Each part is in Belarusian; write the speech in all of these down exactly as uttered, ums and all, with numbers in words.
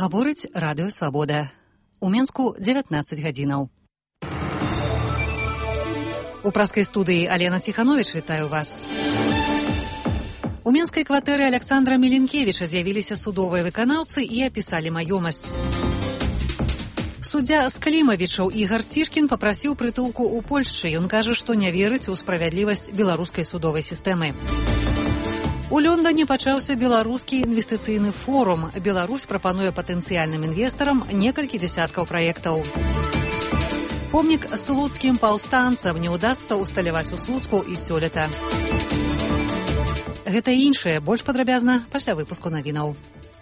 Гаворыць радыё Свабода. У Менску дзевятнаццаць гадзінаў. У праскай студыі Алена Ціхановіч вітаю вас. У менскай кватэры Александра Міленкевіча з'явіліся судовыя выканаўцы і апісалі маёмасць. Суддзя з Клімавічаў Ігар Цішкін папрасіў прытулку ў Польшчы. Ён кажа, што не верыць у справядлівасць беларускай судовай сістэмы. У Лондоне пачаўся беларускі інвестыцыйны форум. Беларусь прапануе патэнцыяльным інвестарам некалькі дзясяткаў праектаў. Помнік слуцкім паўстанцам не ўдасца ўсталяваць у Слуцку і сёлета. Гэта і іншае, больш падрабязна пасля выпуску навінаў.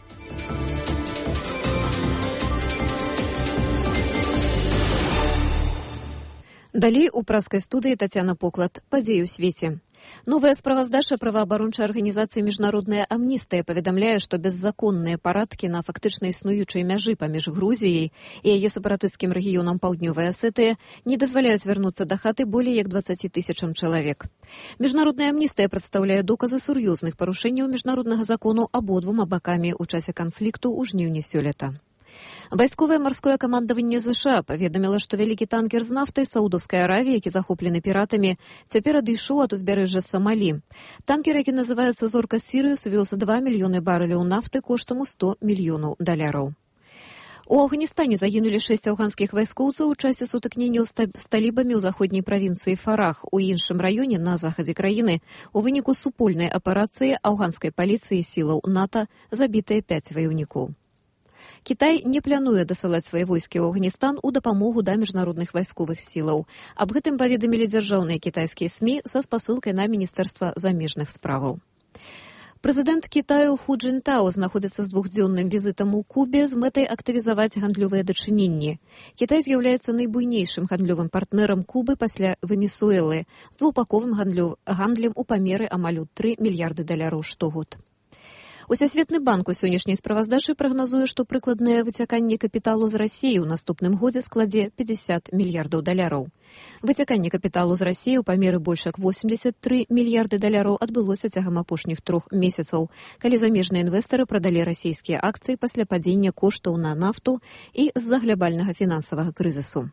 Далей у праскай студыі Тацяна Поклад. Падзеі ў свеце. Новая справаздача праваабарончай арганізацыі «Міжнародная амністыя» паведамляе, што беззаконныя парадкі на фактычна існуючай мяжы паміж Грузіяй і яе сепаратысцкім рэгіёнам Паўднёвай Асетыі не дазваляюць вярнуцца да хаты болей як дваццаці тысячам чалавек. «Міжнародная амністыя» прадстаўляе доказы сур'ёзных парушэнняў міжнароднага закону абодвума бакамі ў часе канфлікту ў жніўні сёлета. Вайсковае марское камандаванне ЗША паведаміла, што вялікі танкер з нафтай Саудаўскай Аравіі, які захоплены піратамі, цяпер адышоў ад узбярэжжа Самалі. Танкер, які называецца «Зорка Сірыус», вёз два мільёны барэляў нафты коштам у сто мільёнаў даляраў. У Афганістане загінулі шэсць афганскіх вайскоўцаў у часе сутыкненняў з талібамі ў заходняй правінцыі Фарах, у іншым раёне на захадзе краіны. У выніку супольнай аперацыі афганскай паліцыі і сілаў НАТО забітыя пяць ваяўнікоў. Кітай не плануе дасылаць свае войскі ў Афганістан у дапамогу да міжнародных вайсковых сілаў. Аб гэтым паведамілі дзяржаўныя кітайскія СМІ са спасылкай на Міністэрства замежных справаў. Прэзідэнт Кітаю Ху Джынтао знаходзіцца з двухдзённым візітам у Кубе з мэтай актывізаваць гандлёвыя дачыненні. Кітай з'яўляецца найбуйнейшым гандлёвым партнерам Кубы пасля Венесуэлы з двухбаковым гандлем у памеры амаль у тры мільярды даляраў штогод. Усесветны банк у сённяшняй справаздачы прагназуе, што прыкладнае выцяканне капіталу з Расіі ў наступным годзе складзе пятьдесят мільярдаў даляраў. Выцяканне капіталу з Расіі ў памеры больш як восемьдесят тры мільярды даляраў адбылося цягам апошніх трох месяцаў, калі замежныя інвестары прадалі расійскія акцыі пасля падзення коштаў на нафту і з-за глябальнага фінансавага крызісу.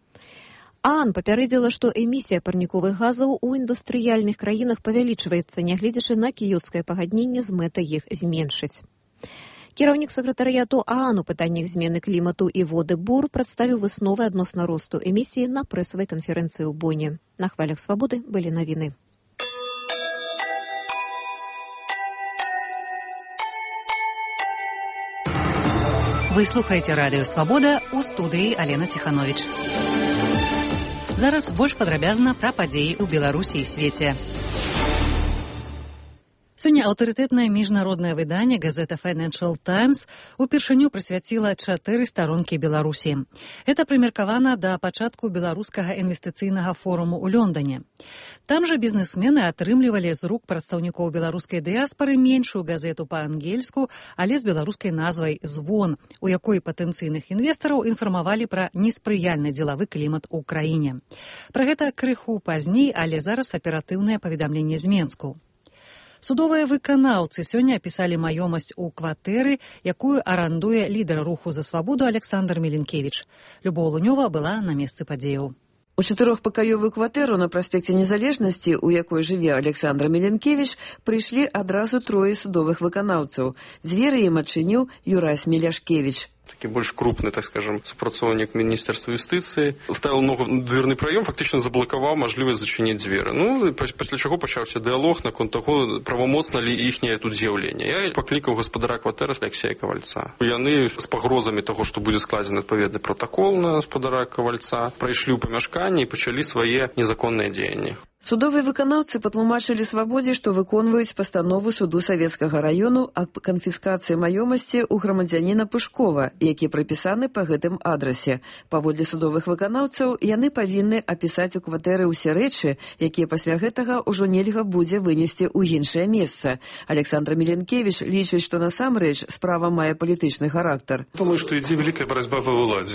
ААН папярэдзіла, што эмісія парніковых газаў у індустрыяльных краінах павялічваецца, нягледзячы на кіёцкае пагадненне з мэтай іх зменшыць. Кіраўнік сакратарыяту ААН у пытаннях змены клімату і воды Бур прадставіў высновы адносна росту эмісіі на прэсавай канферэнцыі ў Боне. На хвалях Свабоды былі навіны. Вы слухаеце радыё Свабода, у студыі Алена Ціхановіч. Зараз больш падрабязна пра падзеі ў Беларусі і свеце. Сёння аўтарытэтнае міжнароднае выданне газета Financial Times упершыню прысвяціла чатыры старонкі Беларусі. Гэта прымеркавана да пачатку беларускага інвестыцыйнага форуму ў Лондоне. Там жа бізнесмены атрымлівалі з рук прадстаўнікоў беларускай дыяспары меншую газету па-ангельску, але з беларускай назвай «Звон», у якой патэнцыйных інвестараў інфармавалі пра неспрыяльны дзелавы клімат у краіне. Пра гэта крыху пазней, але зараз аператыўнае паведамленне з Менску. Судовыя выканаўцы сёння апісалі маёмасць у кватэры, якую арандуе лідар руху за свабоду Александр Міленкевіч. Любоў Лунёва была на месцы падзеяў. У чатырохпакаёвую кватэру на праспекце Незалежнасці, у якой жыве Александр Міленкевіч, прыйшлі адразу трое судовых выканаўцаў. Дзверы ім адчыніў Юрась Міляшкевіч. Такі больш крупны, так скажем, супрацоўнік Міністэрства юстыцыі. Ставіў ногу на дверны праём, фактычна заблакаваў мажлівасць зачыніць дзверы. Ну, пасля чаго пачаўся дыялог наконт таго, правамоцна ли іхняе тут з'яўленне. Я паклікаў гаспадара кватэры Алексея Кавальца. Яны з пагрозамі таго, што будзе складзены адпаведны пратакол на гаспадара Кавальца, прайшлі ў памяшканне і пачалі свае незаконныя дзеянні. Судовыя выканаўцы патлумачылі Свабодзе, што выконваюць пастанову суду Савецкага раёну аб канфіскацыі маёмасці ў грамадзяніна Пышкова, які прыпісаны па гэтым адрасе. Паводле судовых выканаўцаў, яны павінны апісаць у кватэры ўсе рэчы, якія пасля гэтага ўжо нельга будзе вынесці ў іншае месца. Александр Міленкевіч лічыць, што насамрэч справа мае палітычны характар. Думаю, што ідзе вялікая барацьба ва ўладзе.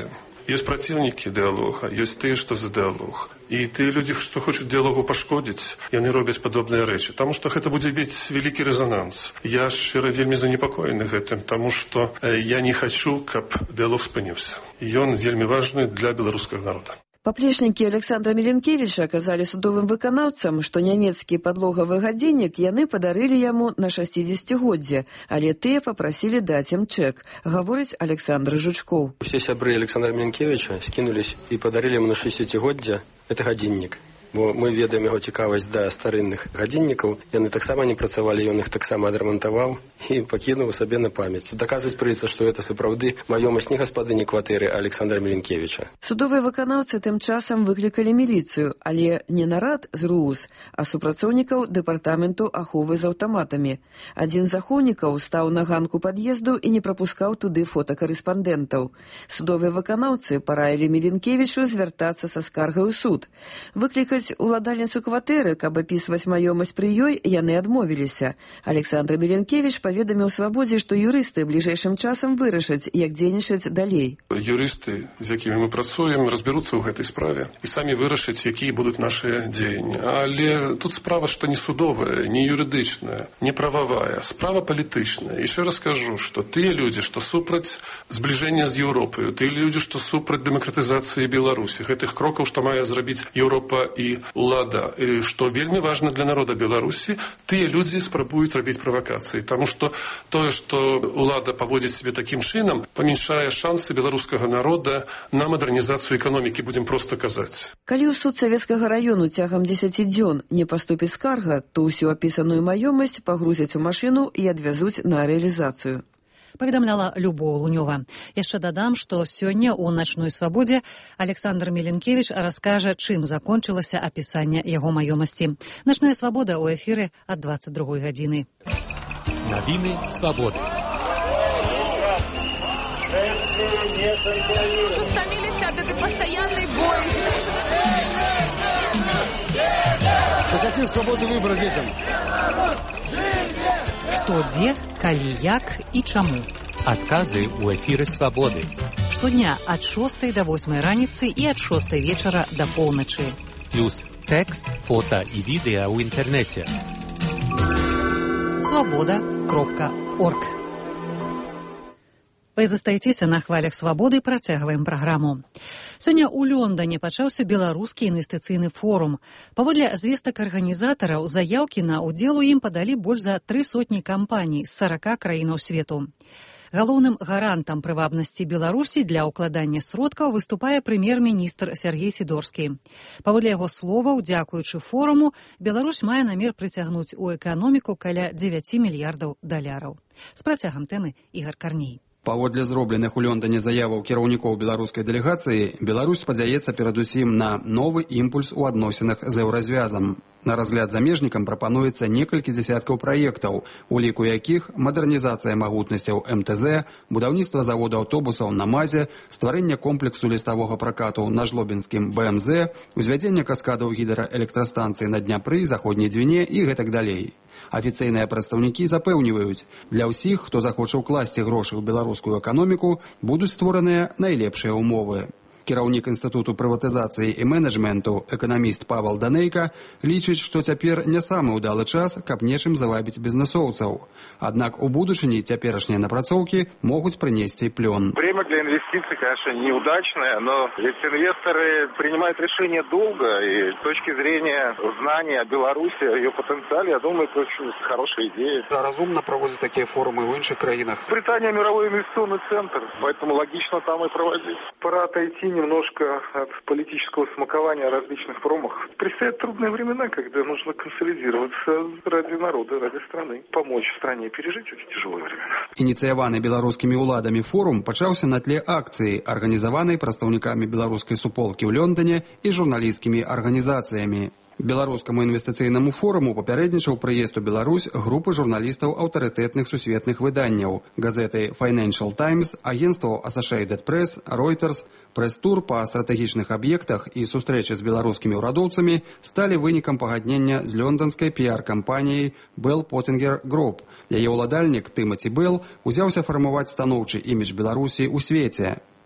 Есть противники диалога, есть те, что за диалог. И те люди, что хочуць диалогу пашкодзіць, яны робяць падобныя рэчы. Таму што гэта будзе мець вялікі рэзананс. Я шчыра вельмі занепакоены гэтым, таму што я не хачу, каб диалог спыніўся. Ён вельмі важны для беларускага народа. Паплечнікі Александра Міленкевіча аказалі судовым выканаўцам, што нямецкі падлогавы гадзіннік яны падарылі яму на шасцідзесяцігоддзе, але тыя папрасілі даць ім чэк, гаворыць Александр Жучкоў. Усе сябры Александра Міленкевіча скінулись і падарылі яму на шасцідзесяцігоддзе это гадзіннік. Бо мы ведаем яго цікавасць да старынных гадзіннікаў. Яны таксама не працавалі, ён іх таксама адрамантаваў і пакінуў сабе на памяць. Доказваць прыйдзецца, што гэта сапраўды маёмасць не гаспадыні кватэры Александра Міленкевіча. Судовыя выканаўцы тым часам выклікалі міліцыю, але не нарад з РУС, а супрацоўнікаў дэпартаменту аховы з аўтаматамі. Адзін з ахоўнікаў стаў на ганку пад'езду і не прапускаў туды фотакарэспандэнтаў. Судовыя выканаўцы параілі Міленкевічу звяртацца са скаргай у суд. Выклікаць уладальніцу кватэры, каб апісваць маёмасць пры ёй, яны адмовіліся. Александр Міленкевіч паведаміў Свабодзе, што юрысты бліжэйшым часам вырашаць, як дзейнічаць далей. Юрысты, з якімі мы працуем, разбяруцца ў гэтай справе і самі вырашаць, якія будуць нашыя дзеянні. Але тут справа, што не судовая, не юрыдычная, не прававая, справа палітычная. І ще раз кажу, што тыя людзі, што супраць збліжэння з Еўропаю, тыя людзі, што супраць дэмакратызацыі Беларусі, гэтых крокаў, што мае зрабіць Еўропа і улада, што вельмі важна для народа Беларусі, тыя людзі спрабуюць рабіць правакацыі. Таму што тое, што улада паводзіць себе такім чынам, памяншае шансы беларускага народа на мадэрнізацыю эканомікі, будзем проста казаць. Калі ў суд Савецкага раёну цягам дзесяці дзён не паступіць скарга, то ўсю апісаную маёмасць пагрузяць у машыну і адвязуць на рэалізацыю. Паведамляла Любоў Лунёва. Яшчэ дадам, што сёння ў начной свабодзе Александр Міленкевіч раскажа, чым закончылася апісанне яго маёмасці. Начная свабода ў эфіры ад дваццаць другой гадзіны. Навіны свабоды. Уже стомились от этой постоянной боязни. Какие свободы выбора детям? Што, дзе, калі, як і чаму. Адказы ў эфіры свабоды. Штодня ад шостай да восьмай раніцы і ад шостай вечара да поўначы. Плюс тэкст, фота і відэа ў інтэрнэце. свобода кропка орг. Вы застаецеся на хвалях свабоды, працягваем праграму. Сёння ў Лондане пачаўся беларускі інвестыцыйны форум. Паводле звестак арганізатараў, заяўкі на ўдзел у ім падалі больш за тры сотні кампаній з сарака краінаў свету. Галоўным гарантам прывабнасці Беларусі для ўкладання сродкаў выступае прэм'ер-міністр Сергей Сідорскі. Паводле яго словаў, дзякуючы форуму, Беларусь мае намер прыцягнуць у эканоміку каля дзевяці мільярдаў даляраў. З працягам тэмы Ігар Карней. Паводле зробленых у Лондане заяваў кіраўнікоў беларускай дэлегацыі, Беларусь спадзяецца перадусім на новы імпульс у адносінах з еўразвязам. На разгляд замежнікам прапануецца некалькі дзесяткаў праектаў, у ліку якіх мадэрнізацыя магутнасцяў эм тэ зэ, будаўніцтва завода аўтобусаў на МАЗе, стварэнне комплексу ліставога пракату на жлобінскім бэ эм зэ, узвядзенне каскадаў гідраэлектрастанцыі на Дняпры, заходняй Двіне і гэтак далей. Афіцыйныя прадстаўнікі запэўніваюць, для ўсіх, хто захоча ўкласці грошы ў беларускую эканоміку, будуць створаныя найлепшыя ўмовы. Кіраўнік інстытуту прыватызацыі і менеджменту, эканаміст Павел Данейка, лічыць, што цяпер не самы ўдалы час, каб нечым завабіць бізнесоўцаў. Аднак у будучыні цяперашнія напрацоўкі могуць прынесці плён. Время для инвестиций, конечно, неудачное, но ведь инвесторы принимают решения долго, и с точки зрения знания о Беларуси, о ее потенциале, я думаю, это очень хорошая идея. Разумно проводить такие форумы в інших краинах. Британия мировой инвестиционный центр, поэтому логично там и проводить. Пора отойти немножко от политического смакования различных форумов. Предстоят трудные времена, когда нужно консолидироваться ради народа, ради страны, помочь стране пережить очень тяжелые времена. Ініцыяваны беларускімі ўладамі форум пачаўся на тле акцыі, арганізаванай прадстаўнікамі беларускай суполкі ў Лондане і журналісцкімі арганізацыямі. Беларускаму інвестыцыйнаму форуму папярэднічаў прыезд у Беларусь групы журналістаў аўтарытэтных сусветных выданняў, газеты Financial Times, агенстваў Associated Press, Reuters, прэс-тур па стратэгічных аб'ектах і сустрэчы з беларускімі ўрадоўцамі сталі вынікам пагаднення з лёнданскай піар-кампаніяй Bell Pottinger Group. Яе ўладальнік Тымаці Белл узяўся фармаваць станоўчы імідж Беларусі ў свеце.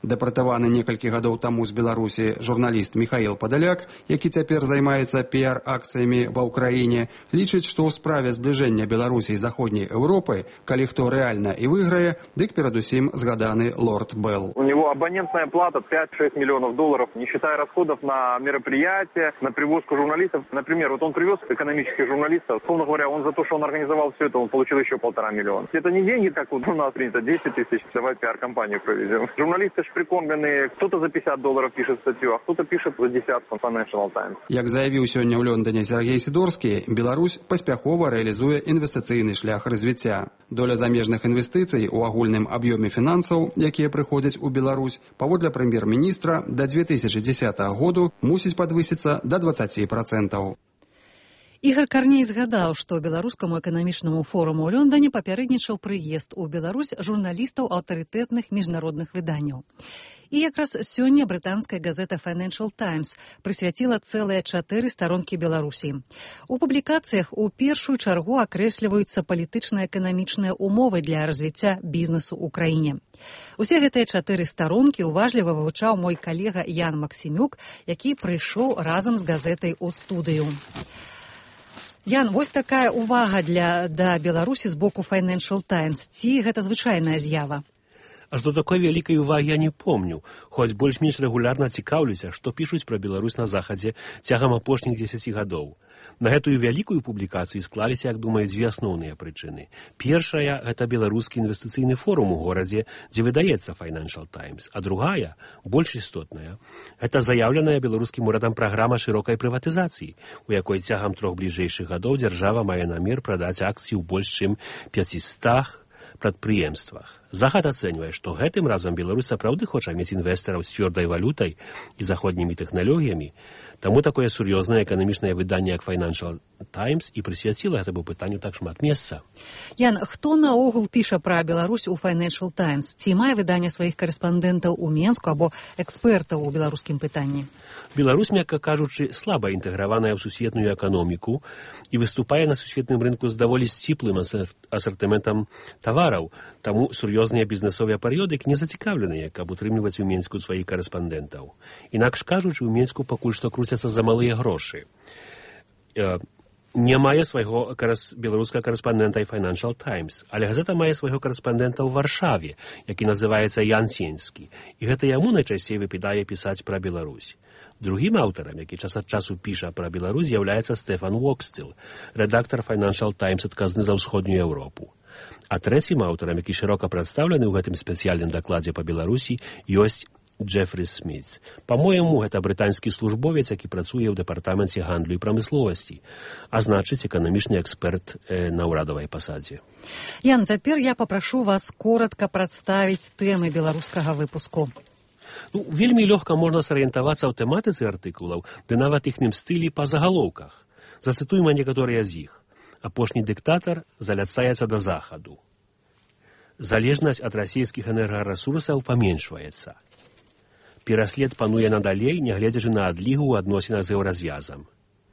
Дэпартаваны некалькі гадоў таму з Беларусі журналіст Михаил Падаляк, які цяпер займаецца піар-акцыямі ва ўкраіне, лічыць, што ў справе збліжэння Беларусі і Заходняй Еўропы, калі хто рэальна і выйграе, дык перадусім згаданы лорд Белл. У него абонентная плата пять-шесть миллионов долларов, не считая расходов на мероприятия, на привозку журналистов. Например, вот он привез экономических журналистов, условно говоря, он за то, что он организовал все это, он получил еще полтора миллиона. Это не деньги, как вот у нас принято, десять тысяч, давай пиар-компанию проведем. Журналисты ж прикормленные, кто-то за пятьдесят долларов пишет статью, а кто-то пишет за десятку Financial Times. Як заявіў сёння ў Лондоне Сергей Сидорскі, Беларусь паспяхова рэалізуе інвестыцыйны шлях развіцця. Доля замежных інвестыцый у агульным аб'ёме фінансаў, якія прыходзяць у Беларусь, паводле прэм'ер-міністра, да две тысячи дзесятага году мусіць падвысіцца да двадцать процентов. Ігор Карней згадаў, што беларускаму эканамічнаму форуму ў Лондоне папярэднічаў прыезд у Беларусь журналістаў аўтарытэтных міжнародных выданняў. І якраз сёння брытанская газета Financial Times прысвяціла цэлыя чатыры старонкі Беларусі. У публікацыях у першую чаргу акрэсліваюцца палітычна-эканамічныя умовы для развіцця бізнесу ў краіне. Усе гэтыя чатыры старонкі уважліва вывучаў мой калега Ян Максімюк, які прыйшоў разам з газетай у студыю. Ян, вось такая увага для да Беларусі з боку Financial Times. Ці гэта звычайная з'ява? Аж до такой вялікай увагі я не помню, хоць больш-менш рэгулярна цікаўлюся, што пішуць пра Беларусь на захадзе цягам апошніх дзесяці гадоў. На гэтую вялікую публікацыю склаліся, як думаю, дзве асноўныя прычыны. Першая – гэта беларускі інвестыцыйны форум у горадзе, дзе выдаецца Financial Times. А другая, больш істотная, гэта заяўленая беларускім урадам праграма шырокай прыватызацыі, у якой цягам трох бліжэйшых гадоў дзяржава мае намер прадаць акцыі ў больш чым пяцістах прадпрыемствах. Захад ацэньвае, што гэтым разам Беларусь сапраўды хоча мець інвестараў з цвёрдай валютай і заходнімі тэхналогіямі. Таму такое сур'ёзнае эканамічнае выданне, як Financial Times, і прысвяціла гэтаму пытанню так шмат месца. Ян, хто наогул піша пра Беларусь у Financial Times? Ці мае выданне сваіх карэспандэнтаў у Менску або экспертаў у беларускім пытанні? Беларусь, мякка кажучы, слаба інтэграваная ў сусветную эканоміку і выступае на сусветным рынку з даволі сціплым асартыментам тавараў, таму сур'ёзныя бізнесовыя перыёдыкі не зацікаўленыя, каб утрымліваць у Менску сваіх карэспандэнтаў. Інакш кажучы, у Менску пакуль што круцяцца за малыя грошы. Не мае свайго карас... беларускага карэспандэнта і Financial Times, але газета мае свайго карэспандэнта ў Варшаве, які называецца Ян Сенскі, і гэта яму найчасцей выпадае пісаць пра Беларусь. Другім аўтарам, які час ад часу піша пра Беларусь, з'яўляецца Стэфан Уоксціл, рэдактар Financial Times, адказны за ўсходнюю Еўропу. А трэцім аўтарам, які шырока прадстаўлены ў гэтым спецыяльным дакладзе па Беларусі, ёсць Джефрі Сміт. Па-мойму, гэта брытанскі службовец, які працуе ў дэпартаменце гандлю і прамысловасці, а значыць, эканамічны эксперт э, на ўрадавай пасадзе. Ян, цяпер я папрашу вас коратка прадставіць тэмы беларускага выпуску. Ну, вельмі лёгка можна сарыентавацца ў тэматыцы артыкулаў, ды нават іхнім стылі па загалоўках. Зацытуем некаторыя з іх. Апошні дыктатар заляцаецца да захаду. Залежнасць ад расійскіх энергарэсурсаў паменшваецца. Пераслед пануе надалей, нягледзячы на адлігу ў адносінах з еўразвязам.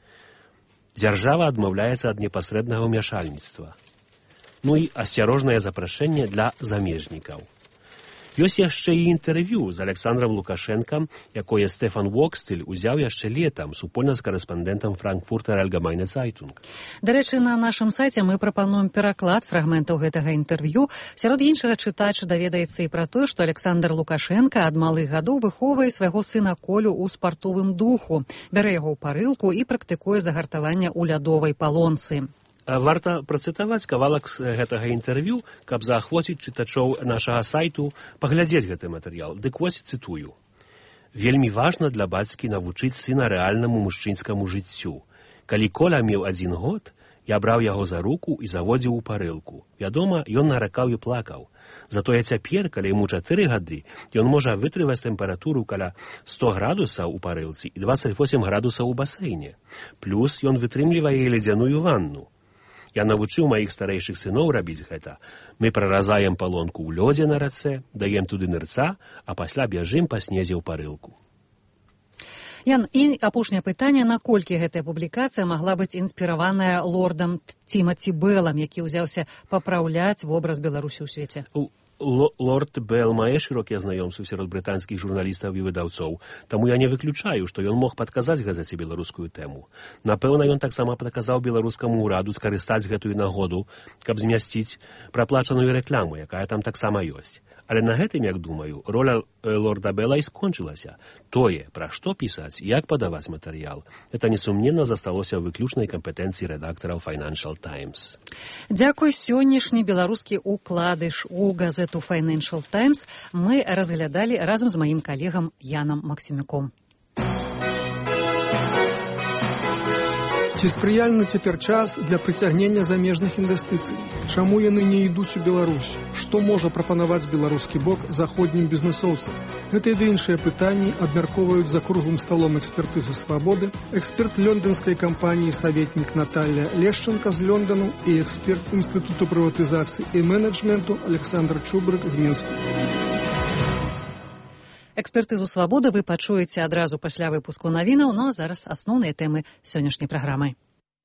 Дзяржава адмаўляецца ад непасрэднага ўмяшальніцтва. Ну і асцярожнае запрашэнне для замежнікаў. Ёсць яшчэ і інтэрв'ю з Александром Лукашэнкам, якое Стэфан Уоксціл узяў яшчэ летам супольна з карэспандэнтам Франкфуртер Allgemeine Zeitung. Дарэчы, на нашым сайце мы прапануем пераклад фрагментаў гэтага інтэрв'ю. Сярод іншага чытач даведаецца і пра тое, што Александр Лукашэнка ад малых гадоў выхоўвае свайго сына Колю ў спартовым духу, бярэ яго ў парылку і практыкуе загартаванне ў лядовай палонцы. Варта працытаваць кавалак з гэтага інтэрв'ю, каб заахвоціць чытачоў нашага сайту паглядзець гэты матэрыял. Дык вось цытую. Вельмі важна для бацькі навучыць сына рэальнаму мужчынскаму жыццю. Калі Коля меў адзін год, я браў яго за руку і заводзіў у парылку. Вядома, ён наракаў і плакаў. Затое цяпер, калі яму чатыры гады, ён можа вытрываць тэмпературу каля сто градусаў у парылцы і дваццаць восем градусаў у басейне. Плюс ён вытрымлівае ледзяную ванну. Я навучыў маіх старэйшых сыноў рабіць гэта. Мы праразаем палонку ў лёдзе на рацэ, даем туды нырца, а пасля бяжым па снезе ў парылку. Ян, і апошняе пытанне, наколькі гэтая публікацыя магла быць інспіраваная лордам Тімаці Беллам, які ўзяўся папраўляць вобраз Беларусі ў свеце? лорд Бэл мае шырокія знаёмствы сярод брытанскіх журналістаў і выдаўцоў, таму я не выключаю, што ён мог падказаць газеце беларускую тэму. Напэўна, ён таксама падказаў беларускаму ўраду скарыстаць гэтую нагоду, каб змясціць праплачаную рэкламу, якая там таксама ёсць. Але на гэтым, як думаю, роля лорда Бэла і скончылася. Тое, пра што пісаць, як падаваць матэрыял, это несумненна засталося ў выключнай кампетэнцыі рэдактараў Financial Times. Дзякуй. Сённяшні беларускі укладыш у газету Financial Times мы разглядалі разам з маім калегам Янам Максімюком. Ці спрыяльны цяпер час для прыцягнення замежных інвестыцый? Чаму яны не ідуць у Беларусь? Што можа прапанаваць беларускі бок заходнім бізнесоўцам? Гэта і іншыя пытанні абмяркоўваюць за круглым сталом экспертызы «Свабоды», эксперт лёндонскай кампаніі «Саветнік» Наталья Лешченко з Лондону і эксперт Інстытуту прыватызацыі і менеджменту Александр Чубрык з Мінску. Экспертызу «Свабоды» вы пачуеце адразу пасля выпуску навінаў, ну а зараз асноўныя тэмы сённяшняй праграмы.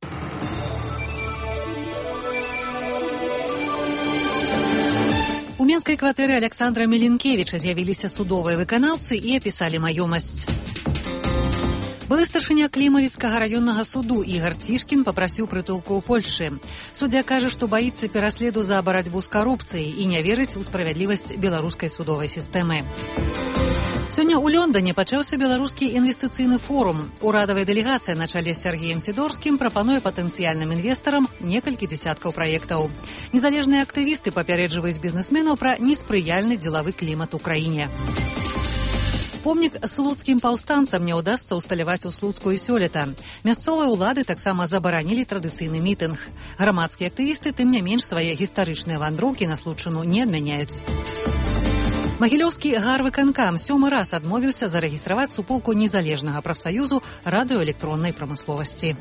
У менскай кватэры Александра Меленкевіча з'явіліся судовыя выканаўцы і апісалі маёмасць. Былы старшыня Клімавіцкага раённага суду Ігар Цішкін папрасіў прытулку ў Польшчы. Суддзя кажа, што баіцца пераследу за барацьбу з карупцыяй і не верыць у справядлівасць беларускай судовай сістэмы. Сёння ў Лондоне пачаўся беларускі інвестыцыйны форум. Урадавая дэлегацыя на чале з Сергеем Сідорскім прапануе патэнцыяльным інвестарам некалькі дзесяткаў праектаў. Незалежныя актывісты папярэджваюць бізнесменаў пра неспрыяльны дзелавы клімат у краіне. Помнік слуцкім паўстанцам не ўдасца ўсталяваць у Слуцку і сёлета. Мясцовыя ўлады таксама забаранілі традыцыйны мітынг. Грамадскія актывісты, тым не менш, свае гістарычныя вандроўкі на Случыну не адмяняюць. Магілёўскі гарвыканкам сёмы раз адмовіўся зарэгістраваць суполку незалежнага прафсаюзу радыёэлектроннай прамысловасці.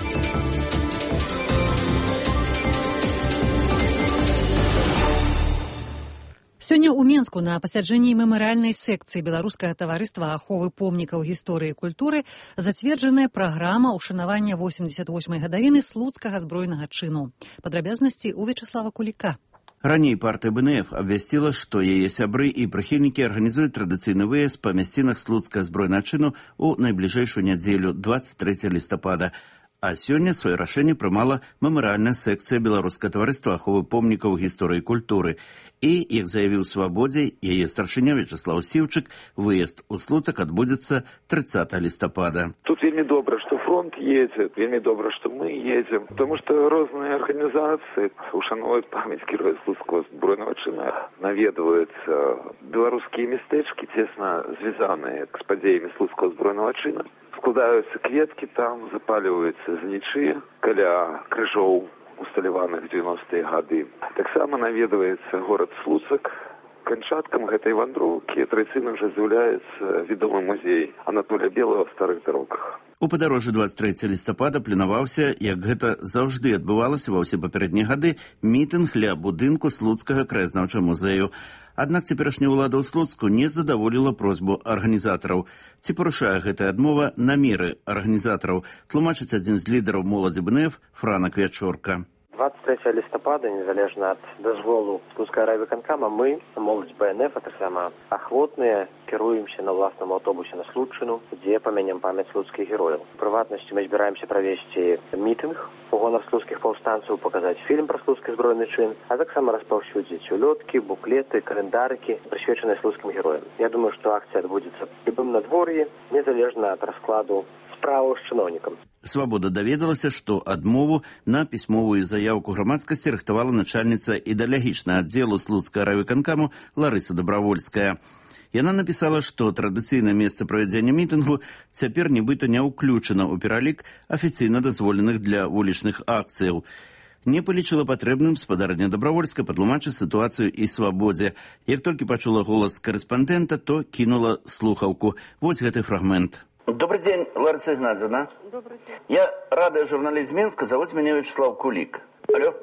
Сёння ў Менску на пасяджэнні мемарыяльнай секцыі беларускага таварыства аховы помнікаў гісторыі і культуры зацверджаная праграма ўшанавання восемьдесят восьмай гадавіны слуцкага збройнага чыну. Падрабязнасці ў Вячеслава Куліка. Раней партыя бэ эн эф абвясціла, што яе сябры і прыхільнікі арганізуюць традыцыйны выезд па мясцінах слуцкага збройнага чыну ў найбліжэйшую нядзелю двадцать трэцяга лістапада. А сёння сваё рашэнне прымала мемарыяльная секцыя беларускага таварыства аховы помнікаў гісторыі і культуры. І, як заявіў Свабодзе, яе старшыня Вячеслав Сіўчык, выезд у Слуцак адбудзецца тридцатого лістапада. Тут вельмі добра, што фронт едзе, вельмі добра, што мы едзем, потому што розныя арганізацыі ушановваюць памяць героя слуцкага збройнага чына, наведваюцца беларускія мястэчкі, цесна звязаныя з падзеямі слуцкага збройнага чына. Складаюцца кветкі там, запаліваюцца знічы каля крыжоў, усталяваных дзевяностыя гады. Таксама наведваецца горад Слуцак. Канчаткам гэтай вандроўкі традыцыйна ўжо з'яўляецца вядомы музей Анатолія Белага ў старых дарогах. У падарожжы двадцать трэцяга лістапада планаваўся, як гэта заўжды адбывалася ва ўсе папярэднія гады, мітынг ля будынку Слуцкага краязнаўчага музею. Аднак цяперашняя ўлада ў Слуцку не задаволіла просьбу арганізатараў. Ці парушае гэтая адмова намеры арганізатараў, тлумачыць адзін з лідараў моладзі бэ эн эф Франак Вячорка. двадцать трэцяга лістапада, незалежна ад дазволу Слуцкага райвыканкама, мы, моладзь бэ эн эф, а таксама ахвотныя, кіруемся на ўласным аўтобусе на Случыну, дзе памянем памяць слуцкіх герояў. У прыватнасці мы збіраемся правесці мітынг у гонар слуцкіх паўстанцаў, паказаць фільм пра слуцкі збройны чын, а таксама распаўсюдзіць улёткі, буклеты, календарыкі, прысвечаныя слуцкім героям. Я думаю, што акцыя адбудзецца ў любым надвор'і, незалежна ад раскладу справу з чыноўнікам. Свабода даведалася, што адмову на пісьмовую заяўку грамадскасці рыхтавала начальніца ідэалагічнага аддзелу слуцкага райвыканкаму Ларыса Дабравольская. Яна напісала, што традыцыйнае месца правядзення мітынгу цяпер нібыта не ўключана ў пералік афіцыйна дазволеных для вулічных акцыяў. Не палічыла патрэбным спадарня Дабравольская патлумачыць сітуацыю і Свабодзе. Як толькі пачула голас корэспандэнта, то кінула слухаўку. Вось гэты фрагмент. Добрый день, Лариса Игнатьевна. Добрый день. Я радиожурналист Минска, зовут меня Вячеслав Кулик. Алло.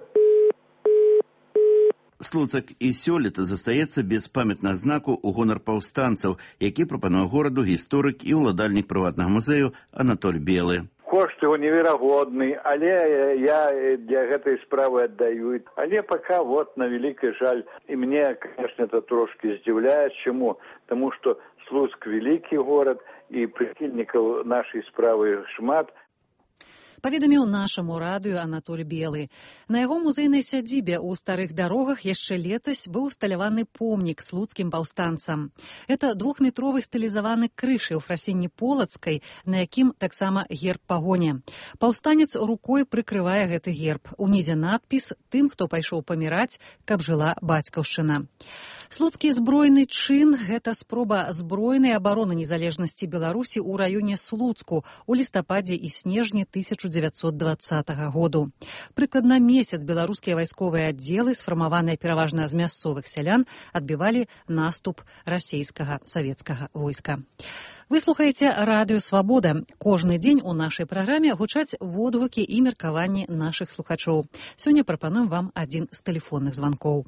Слуцак і сёлета застаецца без памятнага знаку ў гонар паўстанцаў, які прапануе гораду гісторык і ўладальнік прыватнага музею Анатоль Белы. кошт его неверагодны, але я для гэтай справы отдаю. Але пока вот на великий жаль. И мне, конечно, это трошки здивляет. Чему? Потому что Слуцк великий город, и прихильников нашей справы шмат. Паведаміў нашаму радыё Анатоль Белы. На яго музейнай сядзібе ў старых дарогах яшчэ летась быў усталяваны помнік слуцкім паўстанцам. Это двухметровы стылізаваны крыж у фрасінні полацкай, на якім таксама герб пагоня. Паўстанец рукой прыкрывае гэты герб. Унізе надпіс «Тым, хто пайшоў паміраць, каб жыла бацькаўшчына». Слуцкі збройны чын – гэта спроба збройнай абароны незалежнасці Беларусі ў раёне Слуцку у лістападзе і снежні тысяча дзевяцьсот дваццатага году. Прыкладна месяц беларускія вайсковыя аддзелы, сфармаваныя пераважна з мясцовых сялян, адбівалі наступ расейскага савецкага войска. Вы слухаеце радыё «Свабода». Кожны дзень у нашай праграме гучаць водгукі і меркаванні нашых слухачоў. Сёння прапануем вам адзін з тэлефонных званкоў.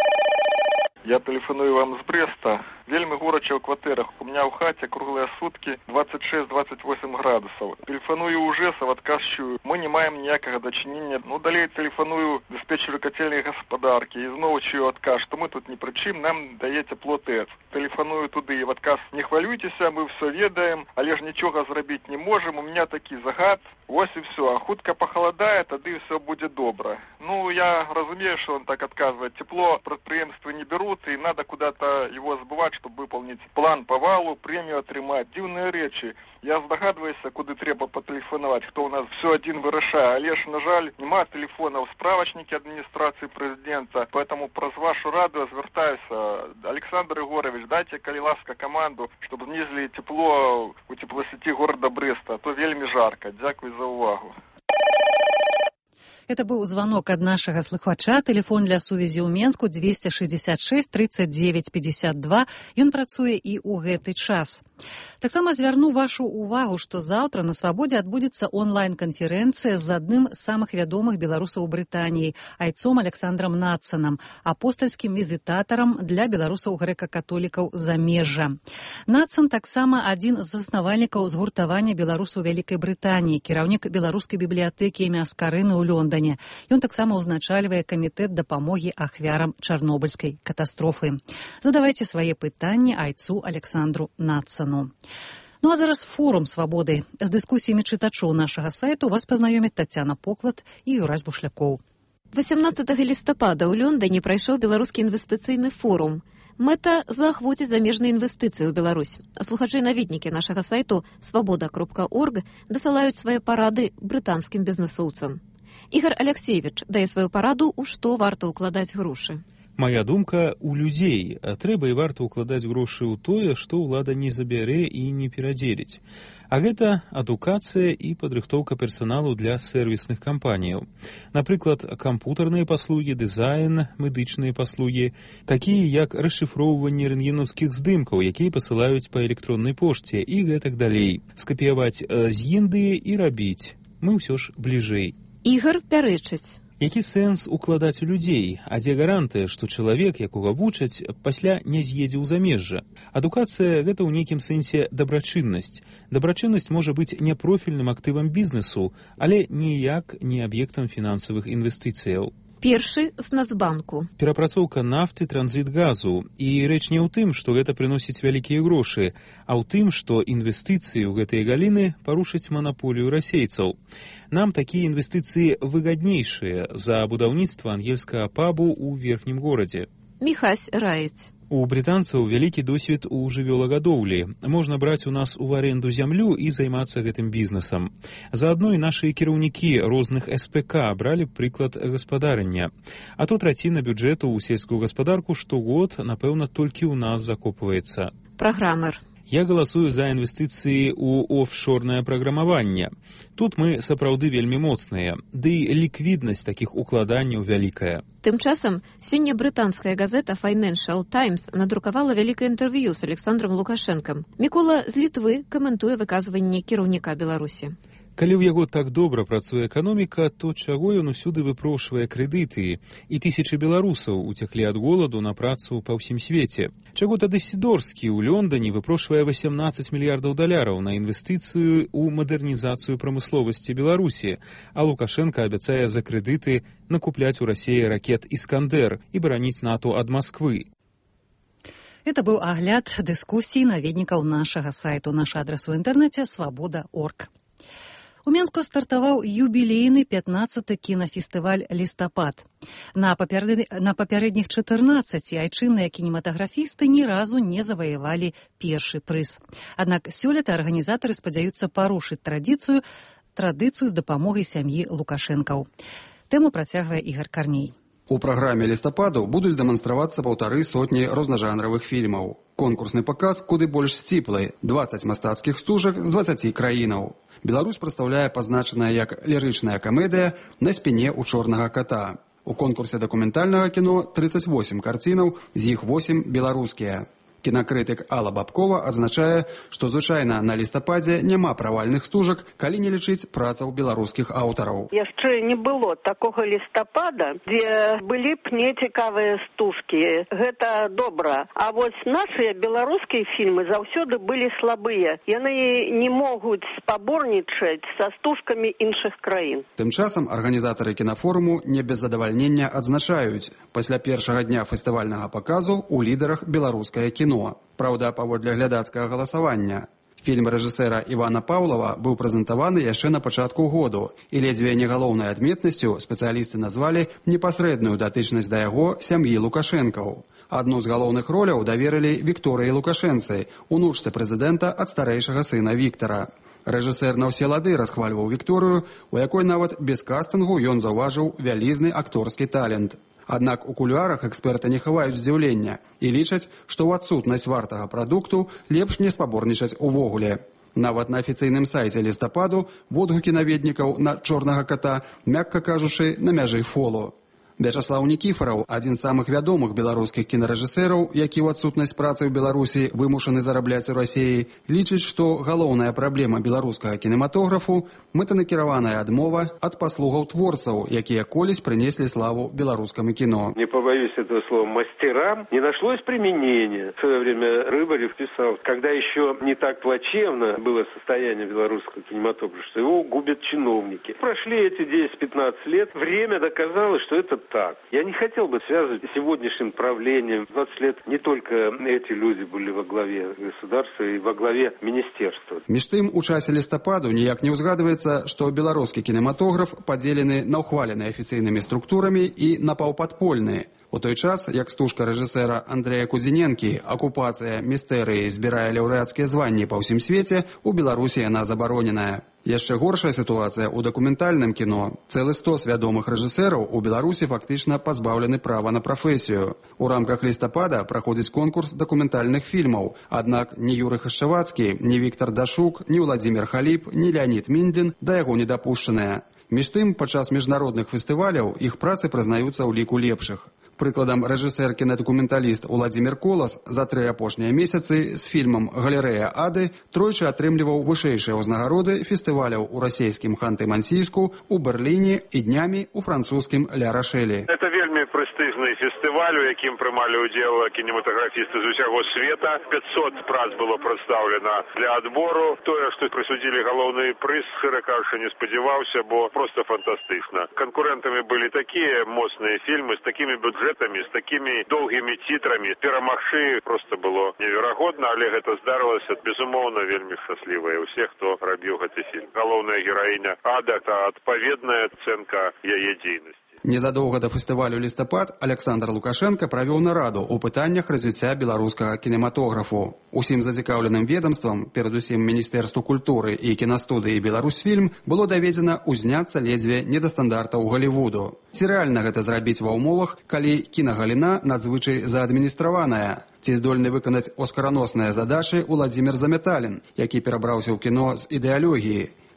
Я тэлефаную вам з Брэста. Вельмі горача ў кватэрах. У меня ў хаце круглыя суткі двадцать шесть двадцать восемь градусаў. Тэлефаную ў ЖЭС, адказ чую. Мы не маем ніякага дачынення. Ну, далей тэлефаную дыспетчеру кацельнай гаспадаркі. І зноў чую адказ, што мы тут ні пры чым, нам дае цепло ТЭЦ. Тэлефаную туды і в адказ: не хвалюйцеся, мы ўсё ведаем, але ж нічога зрабіць не можам. У меня такі загад. Вось і все. А хутка пахаладае, тады ўсё будзе добра. Ну, я разумею, что он так отказывает. Тепло предприемства не берут, и надо куда-то его сбывать, чтобы выполнить план по валу, премию отрымать. Дивные речи. Я здогадываюся, куди треба потелефонувати, хто у нас все один вирішає. Але ж, на жаль, нема телефонів в справочнике адміністрації президента. Поэтому про вашу радіо звертаюся. Олександр Ігорович, дайте, коли ласка, команду, щоб знизили тепло у теплосеті города Бреста. А то вельми жарко. Дякую за увагу. Это быў звонок ад нашага слухача. Телефон для сувязі ў Менску двести шестьдесят шесть тридцать девять пятьдесят два. Ён працуе і ў гэты час. Таксама звярну вашу увагу, што заўтра на Свабодзе адбудзецца онлайн-канферэнцыя з адным з самых вядомых беларусаў у Брытаніі, айцом Александром Надсанам, апостальскім візітатарам для беларусаў грэка-католікаў замежжа. Надсан таксама адзін з заснавальнікаў згуртавання беларусаў Вялікай Брытаніі, кіраўнік беларускай бібліятэкі імя Скарыны ў Лондоне. Ён таксама ўзначальвае камітэт дапамогі ахвярам чарнобыльскай катастрофы. Задавайце свае пытанні айцу Александру Надсану. Ну а зараз форум «Свабоды». З дыскусіямі чытачоў нашага сайту вас пазнаёмяць Тацяна Поклад і Юрась Бушлякоў. восемнадцатага лістапада ў Лондоне прайшоў беларускі інвестыцыйны форум. Мэта – заахвоціць замежныя інвестыцыі ў Беларусь. А слухачы-наведнікі нашага сайту свабода кропка орг дасылаюць свае парады брытанскім бізнесоўцам. Ігор Алексеевич дае сваю параду, у што варта ўкладаць грошы. Моя думка, у людзей трэба і варта ўкладаць грошы ў тое, што ўлада не забярэ і не перадзеліць. А гэта адукацыя і падрыхтоўка персаналу для сэрвісных кампаніяў. Напрыклад, кампутарныя паслугі, дызайн, медычныя паслугі, такія як расшыфроўванне рэнтгенаўскіх здымкаў, якія пасылаюць па электроннай пошце і гэтак далей. Скапіяваць з Індыі і рабіць. Мы ўсё ж бліжэй. Ігор пярэчыць. Які сэнс укладаць у людзей? А дзе гарантыя, што чалавек, якога вучаць, пасля не з'едзе ў замежжа? Адукацыя – гэта ў нейкім сэнсе дабрачыннасць. Дабрачыннасць можа быць не профільным актывам бізнесу, але ніяк не аб'ектам фінансавых інвестыцыяў. Першы з Нацбанку. Перапрацоўка нафты, транзіт газу. І рэч не ў тым, што гэта прыносіць вялікія грошы, а ў тым, што інвестыцыі ў гэтыя галіны парушаць манаполію расейцаў. Нам такія інвестыцыі выгаднейшыя за будаўніцтва ангельскага пабу ў верхнім горадзе. Міхась раіць. У брытанцаў вялікі досвед у жывёлагадоўлі. Можна браць у нас у аренду зямлю і займацца гэтым бізнесам. Заадно і нашы кіраўнікі розных эс пэ ка бралі прыклад гаспадарання. А то траціна бюджэту ў сельскую гаспадарку штогод, напэўна, толькі ў нас закопваецца. Праграмер. Я галасую за інвестыцыі ў офшорнае праграмаванне. Тут мы сапраўды вельмі моцныя, ды ліквіднасць такіх укладанняў вялікая. Тым часам, сёння брытанская газета Financial Times надрукавала вялікае інтэрв'ю з Александром Лукашэнкам. Мікола з Літвы каментуе выказванне кіраўніка Беларусі. Калі ў яго так добра працуе эканоміка, то чаго ён усюды выпрошвае крэдыты, і тысячы беларусаў уцяклі ад голаду на працу па ўсім свеце? Чаго тады Сідорскі ў Лондоне выпрошвае восемнадцаць мільярдаў даляраў на інвестыцыю ў мадэрнізацыю прамысловасці Беларусі, а Лукашенко абяцае за крэдыты накупляць у Расіі ракет «Іскандер» і бараніць НАТО ад Масквы? Это быў агляд дыскусій наведнікаў нашага сайту. Наш адрас у інтэрнэце свабода точка орг. У Менску стартаваў юбілейны пятнаццаты кінафестываль «Лістапад». На, папяр... на папярэдніх чатырнаццаці айчынныя кінематаграфісты ні разу не заваявалі першы прыз. Аднак сёлета арганізатары спадзяюцца парушыць традыцыю, традыцыю з дапамогай сям'і Лукашэнкаў. Тэму працягвае Ігар Карней. У праграме «Лістападу» будуць дэманстравацца паўтары сотні рознажанравых фільмаў. Конкурсны паказ куды больш сціплы – дваццаць мастацкіх стужак з дваццаці краінаў. Беларусь прадстаўляе пазначаная як лірычная камедыя «На спіне ў чорнага ката». У конкурсе дакументальнага кіно трыццаць восем карцінаў, з іх восем беларускія. Кінакрытык Алла Бабкова адзначае, што звычайна на лістападзе няма правальных стужак, калі не лічыць працаў беларускіх аўтараў. Яшчэ не было такога лістапада, дзе былі б нецікавыя стужкі. Гэта добра. А вось нашыя беларускія фільмы заўсёды былі слабыя. Яны не могуць спаборнічаць са стужкамі іншых краін. Тым часам арганізатары кінафоруму не без задавальнення адзначаюць, пасля першага дня фестывальнага паказу у лідарах беларускае кіно. Праўда, паводле глядацкага галасавання. Фільм рэжысэра Івана Паўлава быў прэзентаваны яшчэ на пачатку году, і ледзьве не галоўнай адметнасцю спецыялісты назвалі непасрэдную датычнасць да яго сям'і Лукашэнкаў. Адну з галоўных роляў даверылі Вікторыі Лукашэнцы, унучцы прэзідэнта ад старэйшага сына Віктара. Рэжысэр на ўсе лады расхвальваў Вікторыю, у якой нават без кастынгу ён заўважыў вялізны акторскі талент. Аднак у кулуарах эксперты не хаваюць здзіўлення і лічаць, што ў адсутнасць вартага прадукту лепш не спаборнічаць увогуле. Нават на афіцыйным сайце «Лістападу» водгукі наведнікаў на «Чорнага ката», мякка кажучы, на мяжы фолу. Вячаслаў Нікіфараў, адзін з самых вядомых беларускіх кінарэжысэраў, які ў адсутнасць працы ў Беларусі вымушаны зарабляць у Расіі, лічыць, што галоўная праблема беларускага кінематографу – мэтанакіраваная адмова ад паслугаў творцаў, якія колісь прынеслі славу беларускаму кіно. Не побоюсь этого слова, мастерам не нашлось применения. В свое время Рыбарев писал, когда еще не так плачевно было состояние белорусского кинематографа, что его губят чиновники. Прошли эти десять-пятнадцать лет, время доказало, что это так. Я не хотел бы связывать с сегодняшним правлением. двадцать лет не только эти люди были во главе государства и во главе министерства. Між тым, у часе лістападу ніяк не ўзгадваецца, што беларускі кінематограф падзелены на ўхвалены афіцыйнымі структурамі і напаўпадпольны. У той час, як стужка рэжысэра Андрэя Кудзіненкі «Акупацыя містэрыі» збірае лаўрэацкія званні па ўсім свеце, у Беларусі яна забароненая. Яшчэ горшая сітуацыя ў дакументальным кіно. Цэлы стос вядомых рэжысэраў у Беларусі фактычна пазбаўлены права на прафесію. У рамках лістапада праходзіць конкурс дакументальных фільмаў. Аднак ні Юрый Хашчавацкі, ні Віктар Дашук, ні Владзімір Халіп, ні Леонід Міндлін да яго не дапушчаныя. Між тым, падчас міжнародных фестываляў іх працы прызнаюцца ў ліку лепшых. Прыкладам, рэжысэр кінадакументаліст Уладзімір Колас за тры апошнія месяцы з фільмам «Галерэя Ады» тройчы атрымліваў вышэйшыя ўзнагароды фестываляў у расійскім Ханты-Мансійску, у Берліне і днямі у французскім Ля Рашэлі. Это вельмі прэстыжны фестываль, у якім прымалі ўдзел кінематаграфісты з усяго света. пятьсот прац было прадстаўлена для адбору. Тое, што прысудзілі галоўны прыз, шчыра кажучы, не спадзяваўся, бо просто фантастычна. Канкурэнтамі былі такія моцныя фільмы з такімі бюджэтамі, з такімі доўгімі тітрамі. Перамагчы просто было неверагодна, але гэта здарылася, безумоўна, вельмі шчаслівая ўсе, хто рабіў гэты фільм. Галоўная гераіня Ада – это адпаведная ацэнка яе дзейнасці. Незадоўга да фестывалю «Лістапад» Александр Лукашенко правёў нараду ў пытаннях развіцця беларускага кінематографу. Усім зацікаўленым ведамствам, перадусім Міністэрству культуры і кінастудыі «Беларусьфільм», было даведзена ўзняцца ледзьве не да стандартаў Голлівуду. Ці рэальна гэта зрабіць ва ўмовах, калі кінагаліна надзвычай заадміністраваная? Ці здольны выканаць оскараносныя задачы Уладзімір Заметалін, які перабраўся ў кіно з ідэалогіі?